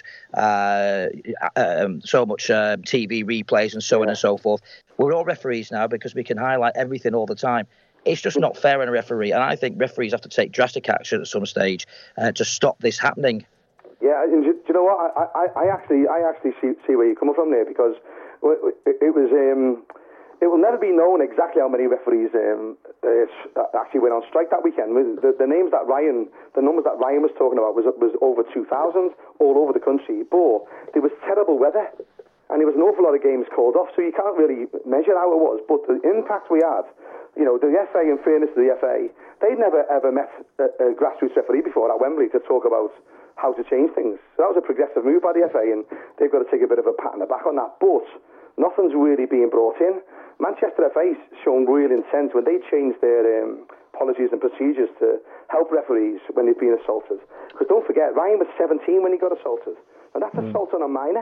uh, um, so much uh, T V replays and so on and so forth. We're all referees now because we can highlight everything all the time. It's just not fair on a referee, and I think referees have to take drastic action at some stage uh, to stop this happening. Yeah, and do, do you know what? I, I, I actually, I actually see, see where you're coming from there, because it, it was. Um, It will never be known exactly how many referees um, uh, actually went on strike that weekend. The, the names that Ryan, the numbers that Ryan was talking about was was over two thousand all over the country. But there was terrible weather, and there was an awful lot of games called off, so you can't really measure how it was. But the impact we had, you know, the F A, in fairness to the F A, they'd never ever met a, a grassroots referee before at Wembley to talk about how to change things. So that was a progressive move by the F A, and they've got to take a bit of a pat on the back on that. But nothing's really being brought in. Manchester F A's shown real intent when they changed their um, policies and procedures to help referees when they've been assaulted. Because don't forget, Ryan was seventeen when he got assaulted, and that's mm. assault on a minor.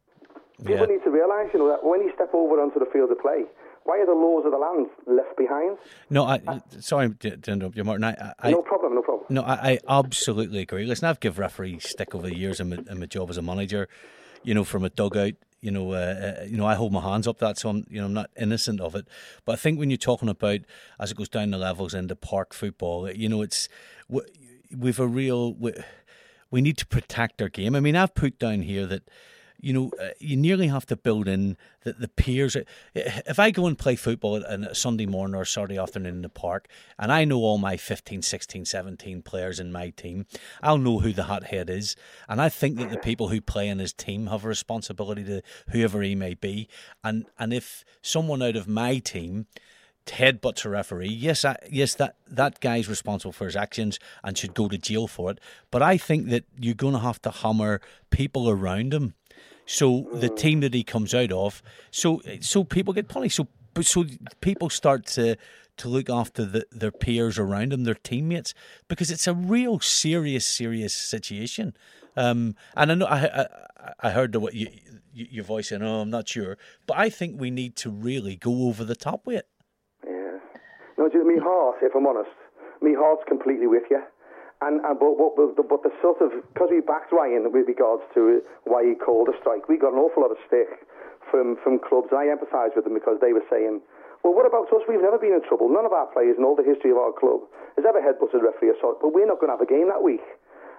People yeah. need to realise, you know, that when you step over onto the field of play, why are the laws of the land left behind? No, I sorry to interrupt you, Martin. I, I, no problem, no problem. No, I, I absolutely agree. Listen, I've given referees stick over the years in my, in my job as a manager. You know, from a dugout. You know, uh, uh, you know, I hold my hands up that, so I'm, you know, I'm not innocent of it. But I think when you're talking about, as it goes down the levels into park football, you know, it's we've a real we, we need to protect our game. I mean, I've put down here that, you know, uh, you nearly have to build in that the peers. If I go and play football on a Sunday morning or Saturday afternoon in the park, and I know all my fifteen, sixteen, seventeen players in my team, I'll know who the hothead is. And I think that the people who play in his team have a responsibility to whoever he may be. And and if someone out of my team headbutts a referee, yes, I, yes, that, that guy's responsible for his actions and should go to jail for it. But I think that you're going to have to hammer people around him. So the team that he comes out of, so so people get punished. So so people start to to look after the, their peers around them, their teammates, because it's a real serious, serious situation. Um, and I know I I, I heard the what you, your voice saying, "Oh, I'm not sure," but I think we need to really go over the top with it. Yeah. No, just me heart. If I'm honest, me heart's completely with you. And, and but, but, but the sort of, because we backed Ryan with regards to why he called a strike, we got an awful lot of stick from, from clubs, and I empathise with them because they were saying, well, what about us? We've never been in trouble. None of our players in all the history of our club has ever headbutted a referee assault, but we're not going to have a game that week.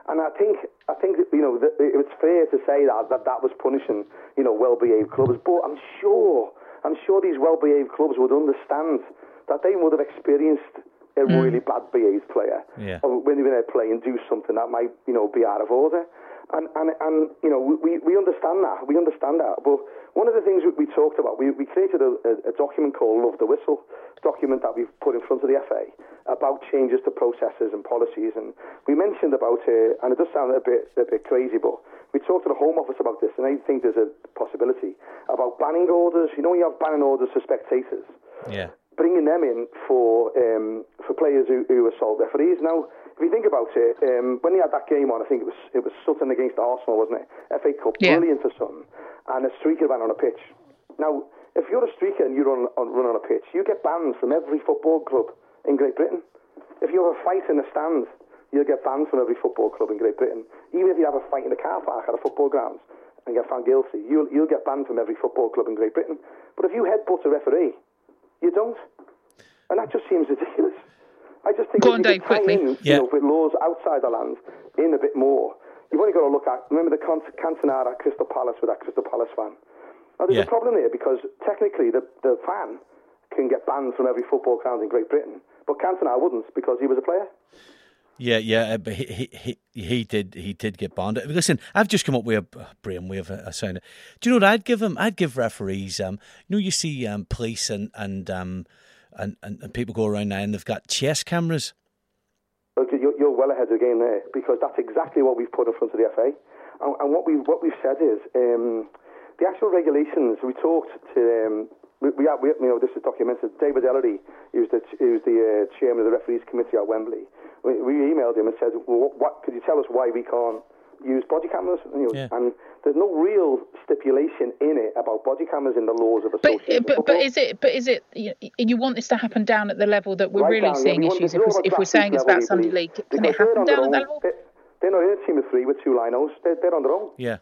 And I think, I think you know, that it's fair to say that, that that was punishing, you know, well-behaved clubs. But I'm sure, I'm sure these well-behaved clubs would understand that they would have experienced a mm. really bad-behaved player yeah. when they're playing do something that might, you know, be out of order. And, and, and you know, we, we understand that. We understand that. But one of the things we talked about, we, we created a, a, a document called Love the Whistle, document that we've put in front of the F A about changes to processes and policies. And we mentioned about, uh, and it does sound a bit a bit crazy, but we talked to the Home Office about this, and I think there's a possibility about banning orders. You know, when you have banning orders for spectators, yeah, bringing them in for um, for players who, who assault referees. Now, if you think about it, um, when they had that game on, I think it was it was Sutton against Arsenal, wasn't it? F A Cup, yeah. Brilliant for Sutton, and a streaker ran on a pitch. Now, if you're a streaker and you run on, run on a pitch, you get banned from every football club in Great Britain. If you have a fight in the stand, you'll get banned from every football club in Great Britain. Even if you have a fight in the car park at a football grounds and get found guilty, you'll you'll get banned from every football club in Great Britain. But if you headbutt a referee, you don't, and that just seems ridiculous. I just think Go if on, you Dave, could tie quickly. in, yeah. you know, with laws outside the land in a bit more. You've only got to look at, remember the Cantona at Crystal Palace with that Crystal Palace fan. Now, there's yeah. a problem here because technically the, the fan can get banned from every football ground in Great Britain, but Cantona wouldn't because he was a player. Yeah, yeah, but he he he, he did he did get banned. Listen, I've just come up with a brainwave a, a sound. Do you know what I'd give him? I'd give referees. Um, you know, you see um, police and and um and, and, and people go around now and they've got chest cameras. Okay, you're, you're well ahead of the game there because that's exactly what we've put in front of the F A, and, and what we what we've said is um, the actual regulations. We talked to. Um, We, we, have, we, you know, this is documented. David Ellery, who's the who's the uh, chairman of the referees committee at Wembley. We, we emailed him and said, well, what, what could you tell us why we can't use body cameras? You know, yeah. And there's no real stipulation in it about body cameras in the laws of association. But, but, but is it? But is it? You, you want this to happen down at the level that we're right really down, seeing yeah, issues? Want, if we're, if we're saying it's about Sunday League, can it happen down at that level? They're, they're not in a team of three with two linos. They're, they're on their own. Yeah.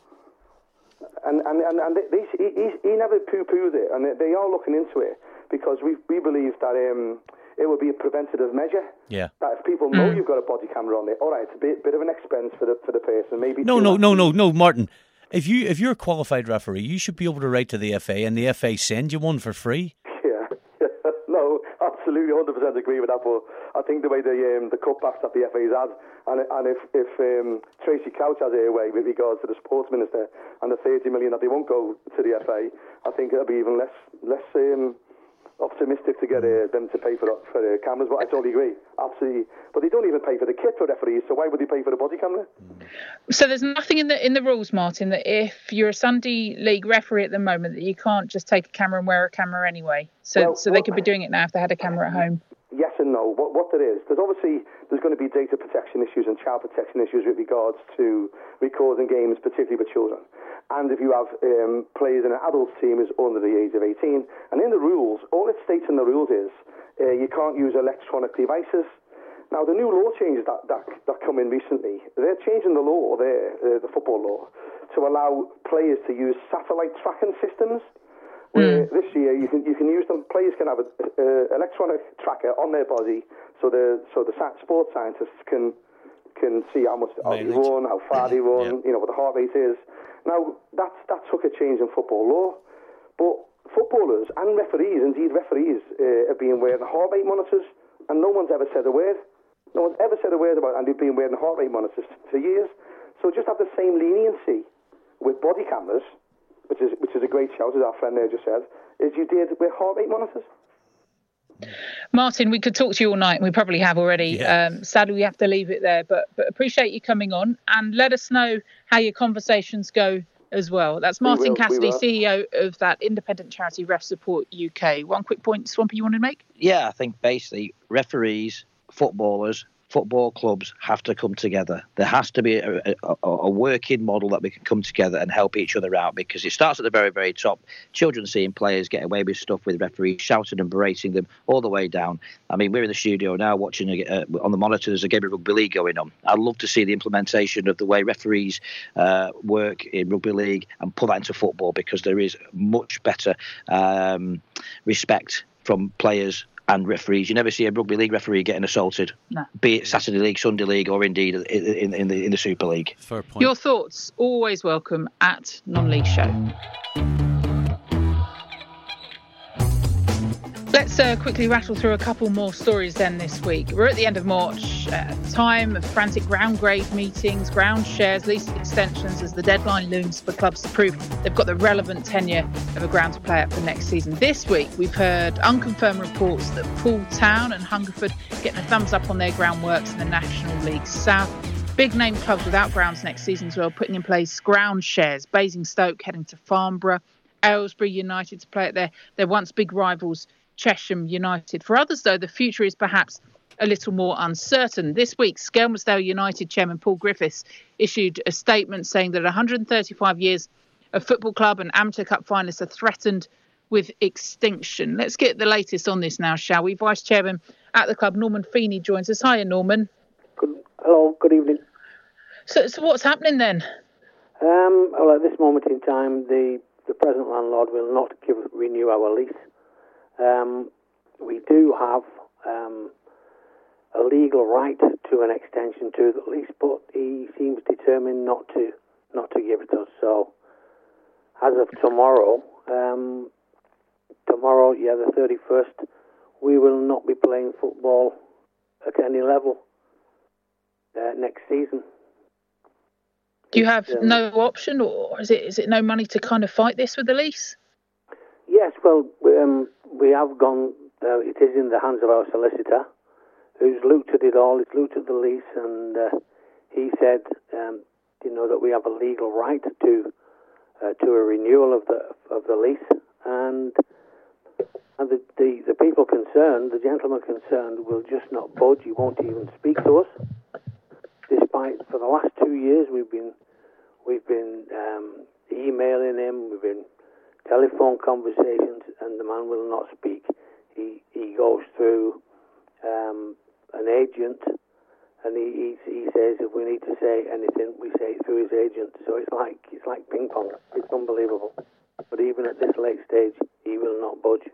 And and and, and they, he, he, he never poo-pooed it, and they are looking into it because we we believe that um, it would be a preventative measure. Yeah. That if people know mm. you've got a body camera on it, all right, it's a bit, bit of an expense for the for the person. Maybe no, no, no, no, no, Martin. If you if you're a qualified referee, you should be able to write to the F A, and the F A send you one for free. Yeah. No, absolutely, one hundred percent agree with that. But I think the way the um, the cutbacks that the F A's had, and and if if um, Tracy Couch has her way with regards to the sports minister and the thirty million that they won't go to the F A, I think it'll be even less less um, optimistic to get uh, them to pay for for uh, cameras. But I totally agree, absolutely. But they don't even pay for the kit for referees, so why would they pay for the body camera? So there's nothing in the in the rules, Martin, that if you're a Sunday League referee at the moment, that you can't just take a camera and wear a camera anyway. So well, so they could be doing it now if they had a camera at home. Yes and no. What what there is, there's obviously there's going to be data protection issues and child protection issues with regards to recording games, particularly with children. And if you have um, players in an adult team who's under the age of eighteen, and in the rules, all it states in the rules is uh, you can't use electronic devices. Now, the new law changes that, that, that come in recently, they're changing the law there, uh, the football law, to allow players to use satellite tracking systems. Where mm. this year you can you can use them. Players can have an uh, electronic tracker on their body, so the so the sports scientists can can see how much how they run, how far they run, yeah. you know what the heart rate is. Now that's that took a change in football law, but footballers and referees, indeed referees, uh, have been wearing heart rate monitors, and no one's ever said a word. No one's ever said a word about it, and they've been wearing heart rate monitors for years. So just have the same leniency with body cameras, which is which is a great shout, as our friend there just said, as you did with heart rate monitors. Martin, we could talk to you all night, and we probably have already. Yeah. Um, sadly, we have to leave it there, but but appreciate you coming on, and let us know how your conversations go as well. That's Martin will, Cassidy, C E O of that independent charity Ref Support U K. One quick point, Swampy, you want to make? Yeah, I think basically referees, footballers, football clubs have to come together. There has to be a, a, a working model that we can come together and help each other out, because it starts at the very, very top. Children seeing players get away with stuff with referees shouting and berating them all the way down. I mean, we're in the studio now watching uh, on the monitor, there's a game of rugby league going on. I'd love to see the implementation of the way referees uh, work in rugby league and put that into football, because there is much better um, respect from players and referees. You never see a rugby league referee getting assaulted, no. be it Saturday League, Sunday League, or indeed in, in, the, in the Super League. Fair point. Your thoughts, always welcome at Non-League Show. Let's uh, quickly rattle through a couple more stories then this week. We're at the end of March, uh, time of frantic ground grade meetings, ground shares, lease extensions as the deadline looms for clubs to prove they've got the relevant tenure of a ground to play at for next season. This week, we've heard unconfirmed reports that Poole Town and Hungerford getting a thumbs up on their groundworks in the National League South. Big name clubs without grounds next season as well, putting in place ground shares. Basingstoke heading to Farnborough, Aylesbury United to play at their, their once big rivals, Chesham United. For others, though, the future is perhaps a little more uncertain. This week, Skelmersdale United chairman Paul Griffiths issued a statement saying that one hundred thirty-five years of football club and amateur cup finalists are threatened with extinction. Let's get the latest on this now, shall we? Vice chairman at the club, Norman Feeney, joins us. Hiya, Norman. Good, hello, good evening. So, so what's happening then? Um, well, at this moment in time, the, the present landlord will not give renew our lease. Um, we do have um, a legal right to an extension to the lease, but he seems determined not to not to give it us. So, as of tomorrow, um, tomorrow, yeah, the thirty-first, we will not be playing football at any level uh, next season. Do you have um, no option, or is it is it no money to kind of fight this with the lease? Yes, well, um, we have gone, uh, it is in the hands of our solicitor, who's looked at it all, he's looked at the lease, and uh, he said, um, you know, that we have a legal right to uh, to a renewal of the of the lease, and and the, the, the people concerned, the gentleman concerned, will just not budge. He won't even speak to us, despite for the last two years we've been we've been um, emailing him, we've been telephone conversations, and the man will not speak. He he goes through um, an agent, and he, he he says if we need to say anything, we say it through his agent. So it's like it's like ping pong. It's unbelievable. But even at this late stage, he will not budge.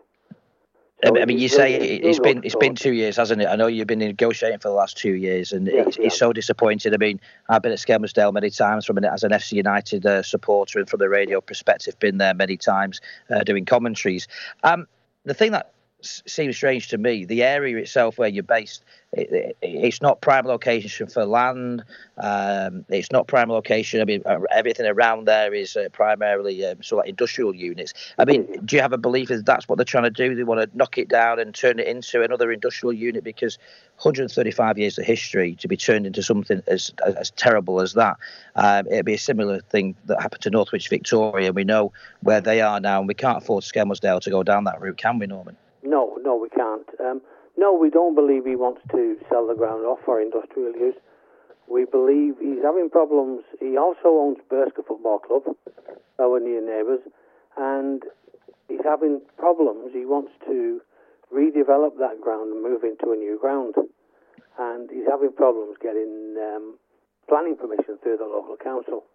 So I mean, you still, say it's been it's been talk. two years, hasn't it? I know you've been negotiating for the last two years, and Yeah, it's, yeah. it's so disappointing. I mean, I've been at Skelmersdale many times from an, as an F C United uh, supporter, and from the radio perspective, been there many times uh, doing commentaries. Um, the thing that s- seems strange to me, the area itself where you're based, it, it, it's not prime location for land. Um, it's not prime location. I mean, uh, everything around there is uh, primarily um, sort of like industrial units. I mean, do you have a belief that that's what they're trying to do? They want to knock it down and turn it into another industrial unit? Because one hundred thirty-five years of history to be turned into something as as, as terrible as that, um, it'd be a similar thing that happened to Northwich Victoria. We know where they are now, and we can't afford Skelmersdale to go down that route, can we, Norman? No, no, we can't. Um, no, we don't believe he wants to sell the ground off for industrial use. We believe he's having problems. He also owns Berska Football Club, our near neighbours, and he's having problems. He wants to redevelop that ground and move into a new ground. And he's having problems getting um, planning permission through the local council.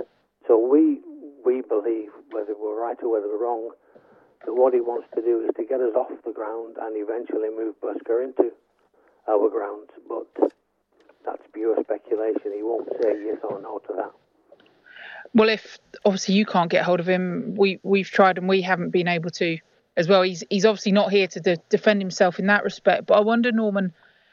So we we believe, whether we're right or whether we're wrong, that what he wants to do is to get us off the ground and eventually move Berska into our ground. But that's pure speculation. He won't say yes or no to that. Well, if obviously you can't get hold of him, we we've tried and we haven't been able to as well. He's he's obviously not here to de- defend himself in that respect. But I wonder, Norman,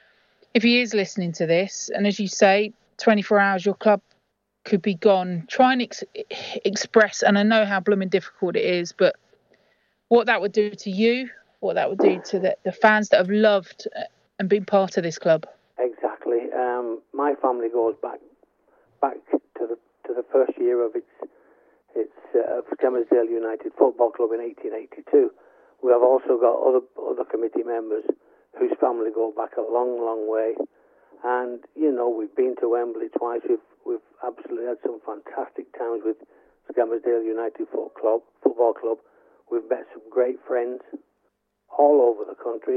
if he is listening to this, and as you say, twenty-four hours, your club could be gone. Try and ex- express, and I know how blooming difficult it is, but what that would do to you, what that would do to the, the fans that have loved and been part of this club. Exactly. Um, my family goes back back to the to the first year of its its uh, of Skelmersdale United Football Club in eighteen eighty-two. We have also got other other committee members whose family go back a long, long way. And you know, we've been to Wembley twice. We've we've absolutely had some fantastic times with Skelmersdale United Foot Club Football Club. We've met some great friends all over the country.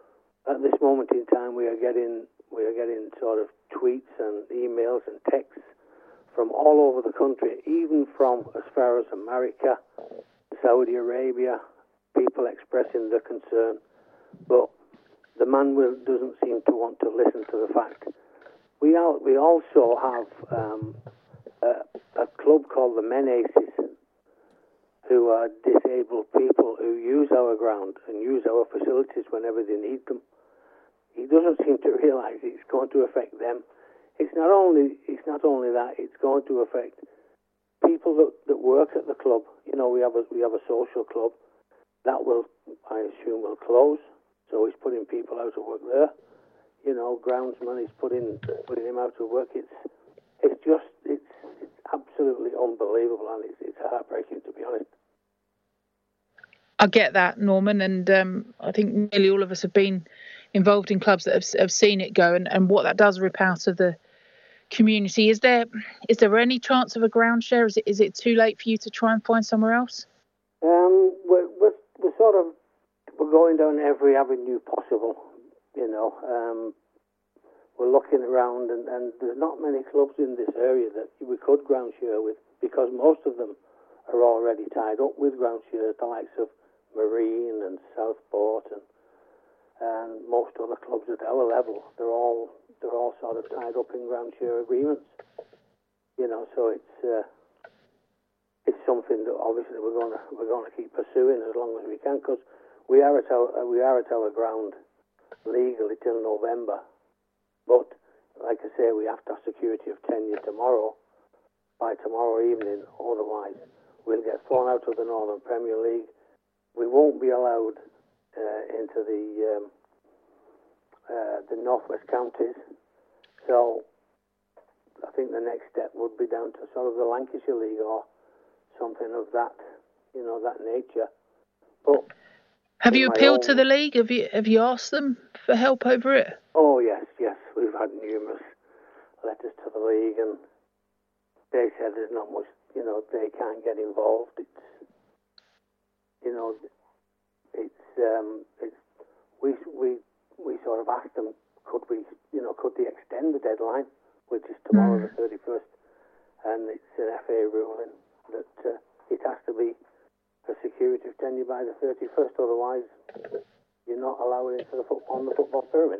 At this moment in time, we are getting we are getting sort of tweets and emails and texts from all over the country, even from as far as America, Saudi Arabia, people expressing their concern. But the man will, doesn't seem to want to listen to the fact. We are, we also have um, a, a club called the Men Aces, who are disabled people who use our ground and use our facilities whenever they need them. He doesn't seem to realise it's going to affect them. It's not only it's not only that, it's going to affect people that, that work at the club. You know, we have a we have a social club that will, I assume, will close. So he's putting people out of work there. You know, groundsman is putting putting him out of work. It's it's just it's it's absolutely unbelievable, and it's it's heartbreaking, to be honest. I get that, Norman, and um, I think nearly all of us have been involved in clubs that have, have seen it go, and, and what that does rip out of the community. Is there is there any chance of a ground share? Is it is it too late for you to try and find somewhere else? Um, we're, we're we're sort of we're going down every avenue possible. You know, um, we're looking around, and, and there's not many clubs in this area that we could ground share with, because most of them are already tied up with ground shares, the likes of Marine and Southport and and most other clubs at our level. They're all they're all sort of tied up in ground share agreements. You know, so it's uh, it's something that obviously we're going to we're going to keep pursuing as long as we can, because we are at our we are at our ground legally till November. But like I say, we have to have security of tenure tomorrow by tomorrow evening. Otherwise, we'll get thrown out of the Northern Premier League. We won't be allowed Uh, into the um, uh, the northwest counties, so I think the next step would be down to sort of the Lancashire League or something of that, you know, that nature. But have you appealed own... to the league? Have you have you asked them for help over it? Oh yes, yes, we've had numerous letters to the league, and they said there's not much, you know, they can't get involved. It's, you know. It's um, it's we we we sort of asked them, could we, you know, could they extend the deadline, which is tomorrow, mm. the thirty-first, and it's an F A ruling that uh, it has to be for security of tenure by the thirty-first, otherwise you're not allowed into the football on the football pyramid.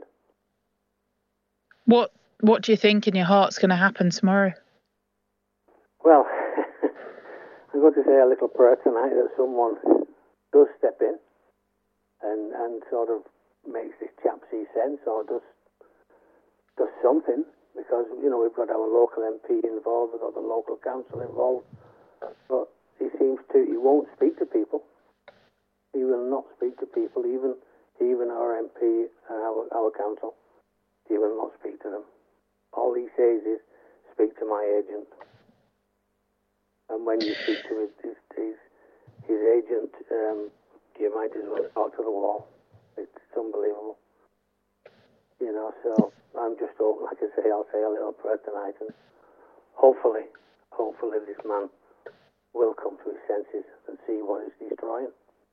What What do you think in your heart's going to happen tomorrow? Well, I'm going to say a little prayer tonight that someone does step in and and sort of makes this chap see sense, or does does something, because, you know, we've got our local M P involved, we've got the local council involved, but he seems to, he won't speak to people. He will not speak to people, even even our M P and our, our council. He will not speak to them. All he says is, speak to my agent. And when you speak to his, his, his, his agent, um, you might as well talk to the wall. It's unbelievable. You know, so I'm just hoping, like I say, I'll say a little prayer tonight, and hopefully, hopefully this man will come to his senses and see what he's destroying.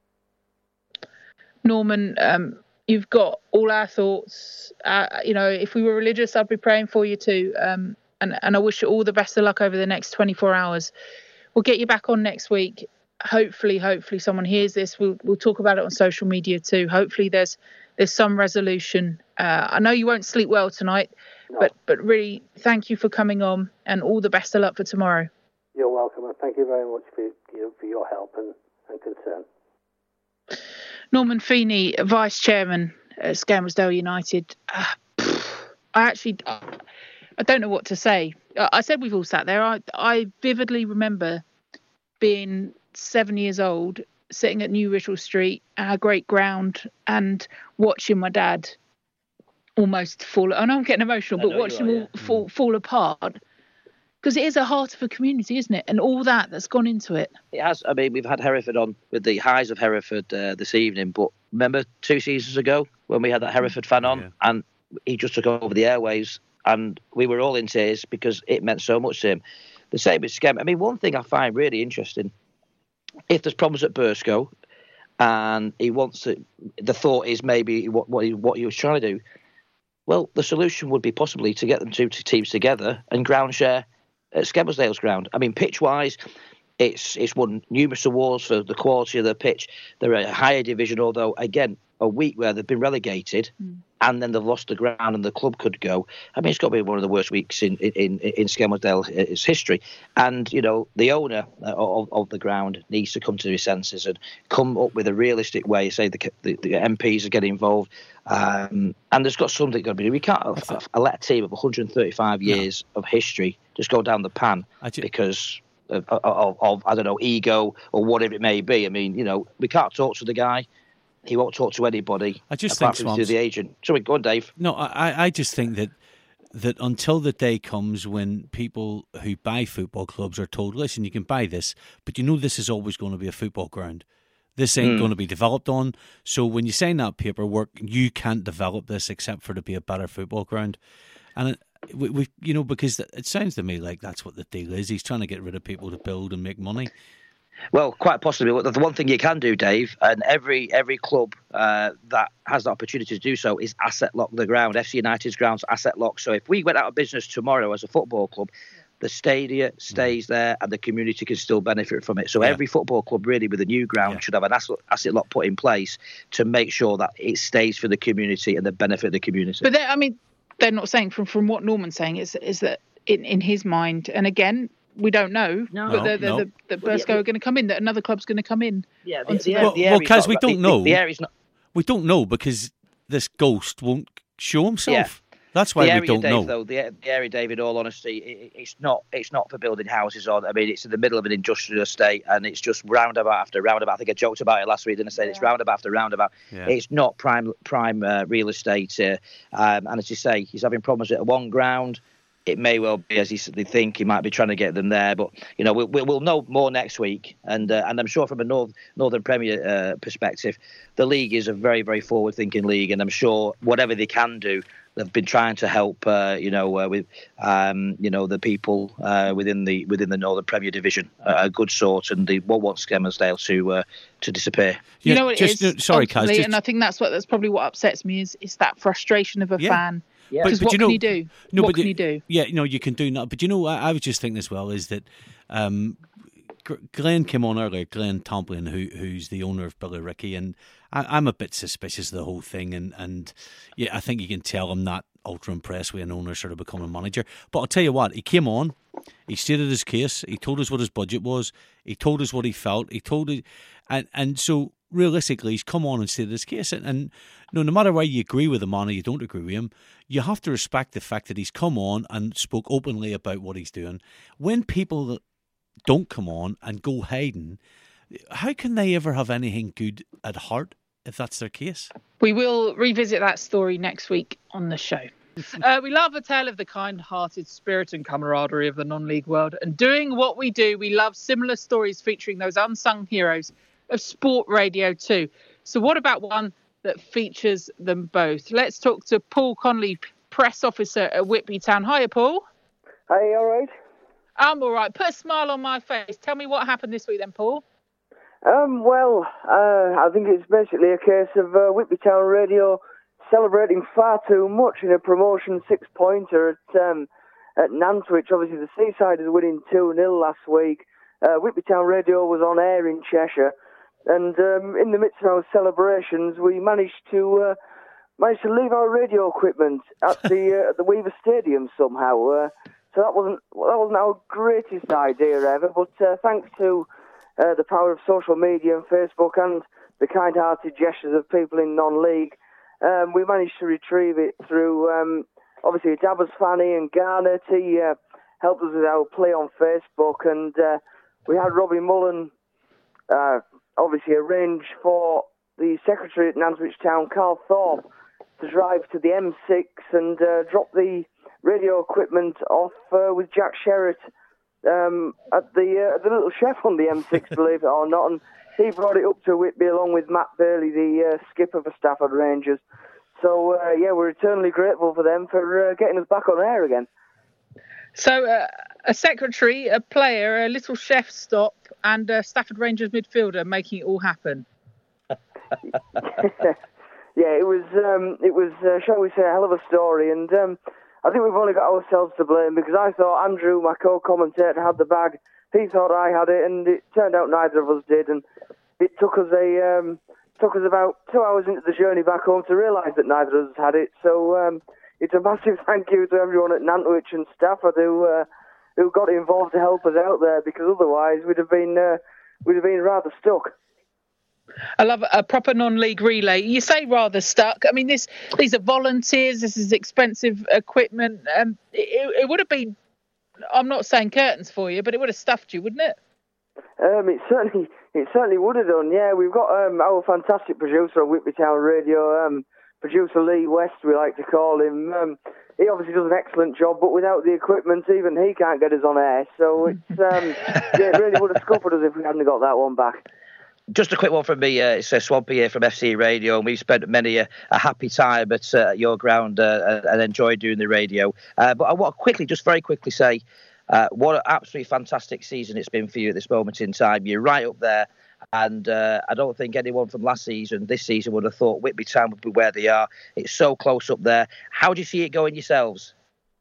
Norman, um, you've got all our thoughts. Uh, you know, if we were religious, I'd be praying for you too. Um, and, and I wish you all the best of luck over the next twenty-four hours. We'll get you back on next week. Hopefully, hopefully someone hears this. We'll we'll talk about it on social media too. Hopefully there's there's some resolution. Uh, I know you won't sleep well tonight, no. but but really thank you for coming on, and all the best of luck for tomorrow. You're welcome, and thank you very much for your, for your help and, and concern. Norman Feeney, Vice Chairman at Skelmersdale United. Uh, I actually, uh, I don't know what to say. I said we've all sat there. I I vividly remember being seven years old, sitting at New Rittle Street, our great ground, and watching my dad almost fall. I know I'm getting emotional, but watching him yeah. fall fall apart. Because it is a heart of a community, isn't it? And all that that's gone into it. It has. I mean, we've had Hereford on with the highs of Hereford uh, this evening, but remember two seasons ago when we had that Hereford fan on, yeah. and he just took over the airwaves, and we were all in tears because it meant so much to him. The same with Skem. I mean, one thing I find really interesting, if there's problems at Burscough, and he wants to, the thought is maybe what what he, what he was trying to do, well, the solution would be possibly to get them two teams together and ground share at Skelmersdale's ground. I mean, pitch-wise, it It's it's won numerous awards for the quality of the pitch. They're a higher division, although again a week where they've been relegated. Mm. And then they've lost the ground, and the club could go. I mean, it's got to be one of the worst weeks in in in Skelmersdale's history. And you know, the owner of, of the ground needs to come to his senses and come up with a realistic way. Say the the, the M Ps are getting involved, um, and there's got something got to be. We can't a, a, let a team of one hundred thirty-five years no. of history just go down the pan just, because of, of, of I don't know ego or whatever it may be. I mean, you know, we can't talk to the guy. He won't talk to anybody. I just apart think from through the agent. Sorry, go on, Dave. No, I, I just think that that until the day comes when people who buy football clubs are told, listen, you can buy this, but you know this is always going to be a football ground. This ain't mm. going to be developed on. So when you sign that paperwork, you can't develop this except for to be a better football ground. And it, we, we, you know, because it sounds to me like that's what the deal is. He's trying to get rid of people to build and make money. Well, quite possibly. The one thing you can do, Dave, and every every club uh, that has the opportunity to do so is asset lock the ground. F C United's ground's asset lock. So if we went out of business tomorrow as a football club, the stadia stays there and the community can still benefit from it. So yeah. every football club really with a new ground yeah. should have an asset, asset lock put in place to make sure that it stays for the community and the benefit of the community. But I mean, they're not saying, from, from what Norman's saying, is, is that in, in his mind, and again, we don't know, no, but the, the, no. the, the Burscough well, yeah, are going to come in, that another club's going to come in. Yeah, the, the, well, because well, we don't the, know. The, the area's not... We don't know because this ghost won't show himself. Yeah. That's why the we don't Dave, know. Though, the, the area, Dave, in all honesty, it, it's not it's not for building houses on. I mean, it's in the middle of an industrial estate, and it's just roundabout after roundabout. I think I joked about it last week, didn't I say? Yeah. It's roundabout after roundabout. Yeah. It's not prime prime uh, real estate. Uh, um, and as you say, he's having problems at one ground. It may well be, as he, they think, he might be trying to get them there. But, you know, we'll, we'll know more next week. And uh, and I'm sure from a North, Northern Premier uh, perspective, the league is a very, very forward-thinking league. And I'm sure whatever they can do, they've been trying to help, uh, you know, uh, with, um, you know, the people uh, within the within the Northern Premier Division, uh, a good sort. And they won't want Skelmersdale to uh, to disappear. You yeah, know what it just, is? Sorry, Kaz. Just... And I think that's what that's probably what upsets me is, is that frustration of a yeah. fan. Yeah. Because what you can know, you do? No, what but can you, you do? Yeah, no, you can do that. But you know, I, I was just thinking as well is that um, Glenn came on earlier, Glenn Tomplin, who who's the owner of Billericay, and I, I'm a bit suspicious of the whole thing. And, and yeah, I think you can tell I'm not ultra impressed with an owner sort of becoming a manager. But I'll tell you what, he came on, he stated his case, he told us what his budget was, he told us what he felt, he told it, and and so. Realistically, he's come on and stated his case, and, and you know, no matter whether you agree with him or you don't agree with him, you have to respect the fact that he's come on and spoke openly about what he's doing. When people don't come on and go hiding, how can they ever have anything good at heart if that's their case? We will revisit that story next week on the show. uh, we love a tale of the kind-hearted spirit and camaraderie of the non-league world, and doing what we do, we love similar stories featuring those unsung heroes of sport radio too. So what about one that features them both? Let's talk to Paul Connolly, press officer at Whitby Town. Hiya, Paul. Hey, all right? I'm all right. Put a smile on my face. Tell me what happened this week then, Paul. Um, well, uh, I think it's basically a case of uh, Whitby Town Radio celebrating far too much in a promotion six-pointer at, um, at Nantwich. Obviously, the Seaside is winning two nil last week. Uh, Whitby Town Radio was on air in Cheshire. And um, in the midst of our celebrations, we managed to uh, managed to leave our radio equipment at the uh, at the Weaver Stadium somehow. Uh, so that wasn't well, that wasn't our greatest idea ever. But uh, thanks to uh, the power of social media and Facebook and the kind-hearted gestures of people in non-league, um, we managed to retrieve it through um, obviously Dabbers Fanny and Garnet. He uh, helped us with our play on Facebook, and uh, we had Robbie Mullen. Uh, obviously arrange for the secretary at Nantwich Town, Carl Thorpe, to drive to the M six and uh, drop the radio equipment off uh, with Jack Sherritt um, at the uh, the Little Chef on the M six, believe it or not. And he brought it up to Whitby along with Matt Bailey, the uh, skipper for Stafford Rangers. So, uh, yeah, we're eternally grateful for them for uh, getting us back on air again. So, uh, a secretary, a player, a Little Chef stop, and a Stafford Rangers midfielder making it all happen. Yeah, it was, um, it was, uh, shall we say, a hell of a story. And um, I think we've only got ourselves to blame because I thought Andrew, my co-commentator, had the bag he thought I had it, and it turned out neither of us did. And it took us a um, took us about two hours into the journey back home to realise that neither of us had it. So um, it's a massive thank you to everyone at Nantwich and Stafford who uh, who got involved to help us out there, because otherwise we'd have been uh, we'd have been rather stuck. I love a proper non-league relay. You say rather stuck. I mean, this these are volunteers. This is expensive equipment. Um, it, it would have been, I'm not saying curtains for you, but it would have stuffed you, wouldn't it? Um, it certainly it certainly would have done, yeah. We've got um, our fantastic producer on Whitby Town Radio, um, producer Lee West, we like to call him. Um, he obviously does an excellent job, but without the equipment, even he can't get us on air. So it's um, yeah, it really would have scuppered us if we hadn't got that one back. Just a quick one from me. Uh, it's uh, Swampy here from F C Radio, and we've spent many a, a happy time at uh, your ground uh, and enjoyed doing the radio. Uh, but I want to quickly, just very quickly say, uh, what an absolutely fantastic season it's been for you at this moment in time. You're right up there, and uh, I don't think anyone from last season, this season, would have thought Whitby Town would be where they are. It's so close up there. How do you see it going yourselves?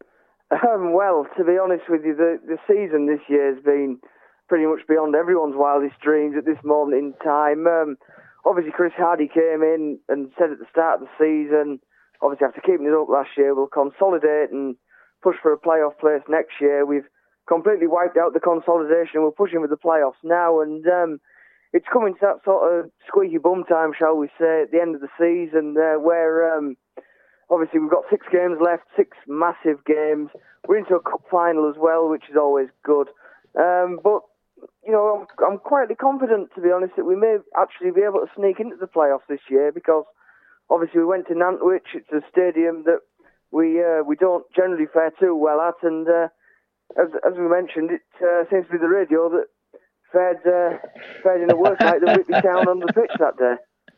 Um, well, to be honest with you, the, the season this year has been pretty much beyond everyone's wildest dreams at this moment in time. Um, obviously, Chris Hardy came in and said at the start of the season, obviously after keeping it up last year, we'll consolidate and push for a playoff place next year. We've completely wiped out the consolidation and we're pushing for the playoffs now. And um, it's coming to that sort of squeaky bum time, shall we say, at the end of the season, uh, where um, obviously we've got six games left, six massive games. We're into a cup final as well, which is always good. Um, but You know, I'm, I'm quietly confident, to be honest, that we may actually be able to sneak into the playoffs this year, because obviously we went to Nantwich. It's a stadium that we uh, we don't generally fare too well at, and uh, as as we mentioned, it uh, seems to be the radio that fared uh, fared in a worse light than Whitby Town on the pitch that day.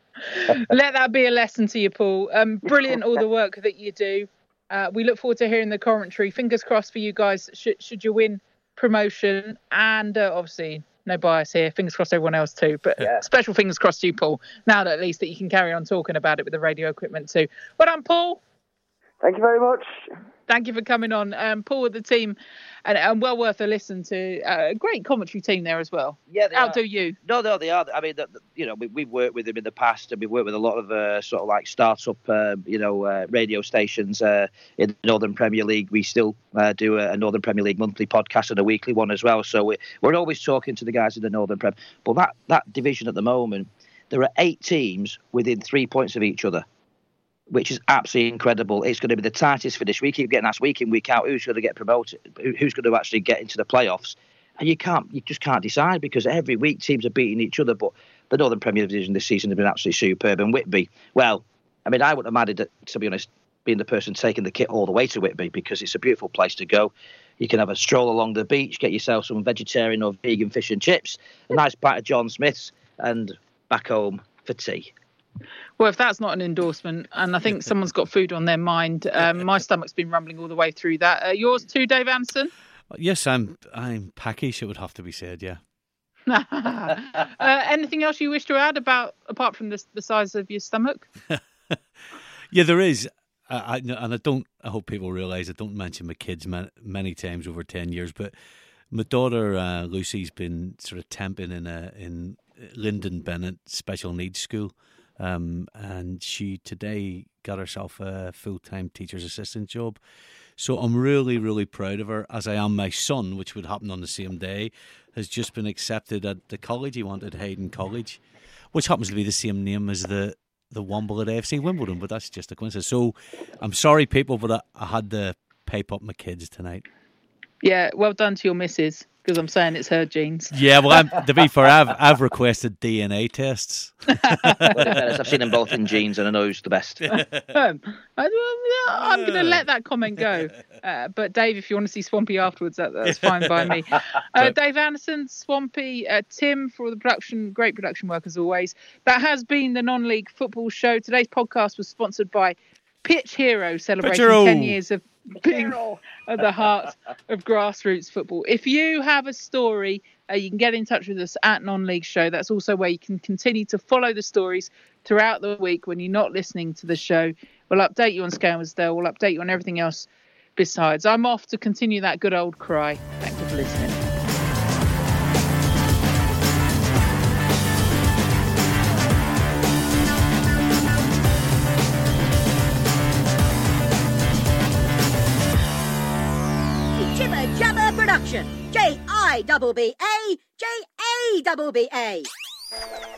Let that be a lesson to you, Paul. Um, brilliant, all the work that you do. Uh, we look forward to hearing the commentary. Fingers crossed for you guys. Should should you win promotion, and uh, obviously no bias here, fingers crossed everyone else too, but yeah. Special fingers crossed to you, Paul, now that at least that you can carry on talking about it with the radio equipment too. Well done, Paul. Thank you very much. Thank you for coming on. Um, Paul with the team, and, and well worth a listen to. A uh, great commentary team there as well. Yeah, they Outdo are. you. No, no, they are. I mean, the, the, you know, we, we've worked with them in the past, and we've worked with a lot of uh, sort of like start-up, uh, you know, uh, radio stations uh, in the Northern Premier League. We still uh, do a, a Northern Premier League monthly podcast and a weekly one as well. So we're, we're always talking to the guys in the Northern Prem. But that, that division at the moment, there are eight teams within three points of each other, which is absolutely incredible. It's going to be the tightest finish. We keep getting asked week in, week out, who's going to get promoted, who's going to actually get into the playoffs. And you can't, you just can't decide, because every week teams are beating each other. But the Northern Premier Division this season has been absolutely superb. And Whitby, well, I mean, I wouldn't have added it, to be honest, being the person taking the kit all the way to Whitby, because it's a beautiful place to go. You can have a stroll along the beach, get yourself some vegetarian or vegan fish and chips, a nice pint of John Smith's, and back home for tea. Well, if that's not an endorsement, and I think someone's got food on their mind, um, my stomach's been rumbling all the way through that. Uh, yours too, Dave Anderson? Yes, I'm I'm peckish, it would have to be said, yeah. uh, anything else you wish to add about, apart from the, the size of your stomach? Yeah, there is. Uh, I, and I don't, I hope people realise I don't mention my kids many, many times over ten years, but my daughter uh, Lucy's been sort of temping in a in Lyndon Bennett special needs school. Um, and she today got herself a full-time teacher's assistant job. So I'm really, really proud of her, as I am my son, which would happen on the same day, has just been accepted at the college he wanted, Hayden College, which happens to be the same name as the, the Womble at A F C Wimbledon, but that's just a coincidence. So I'm sorry, people, but I, I had to pipe up my kids tonight. Yeah, well done to your missus, because I'm saying it's her genes. Yeah, well, I'm, to be fair, I've, I've requested D N A tests. Well, I've seen them both in jeans, and I know who's the best. um, I'm going to let that comment go. Uh, but Dave, if you want to see Swampy afterwards, that, that's fine by me. Uh, Dave Anderson, Swampy, uh, Tim for the production, great production work as always. That has been the Non-League Football Show. Today's podcast was sponsored by Pitch Hero, celebrating Pitch Hero. ten years of being at the heart of grassroots football. If you have a story, uh, you can get in touch with us at Non-League Show. That's also where you can continue to follow the stories throughout the week when you're not listening to the show. We'll update you on Skelmersdale. We'll update you on everything else besides. I'm off to continue that good old cry. Thank you for listening. I B B A J A B B A.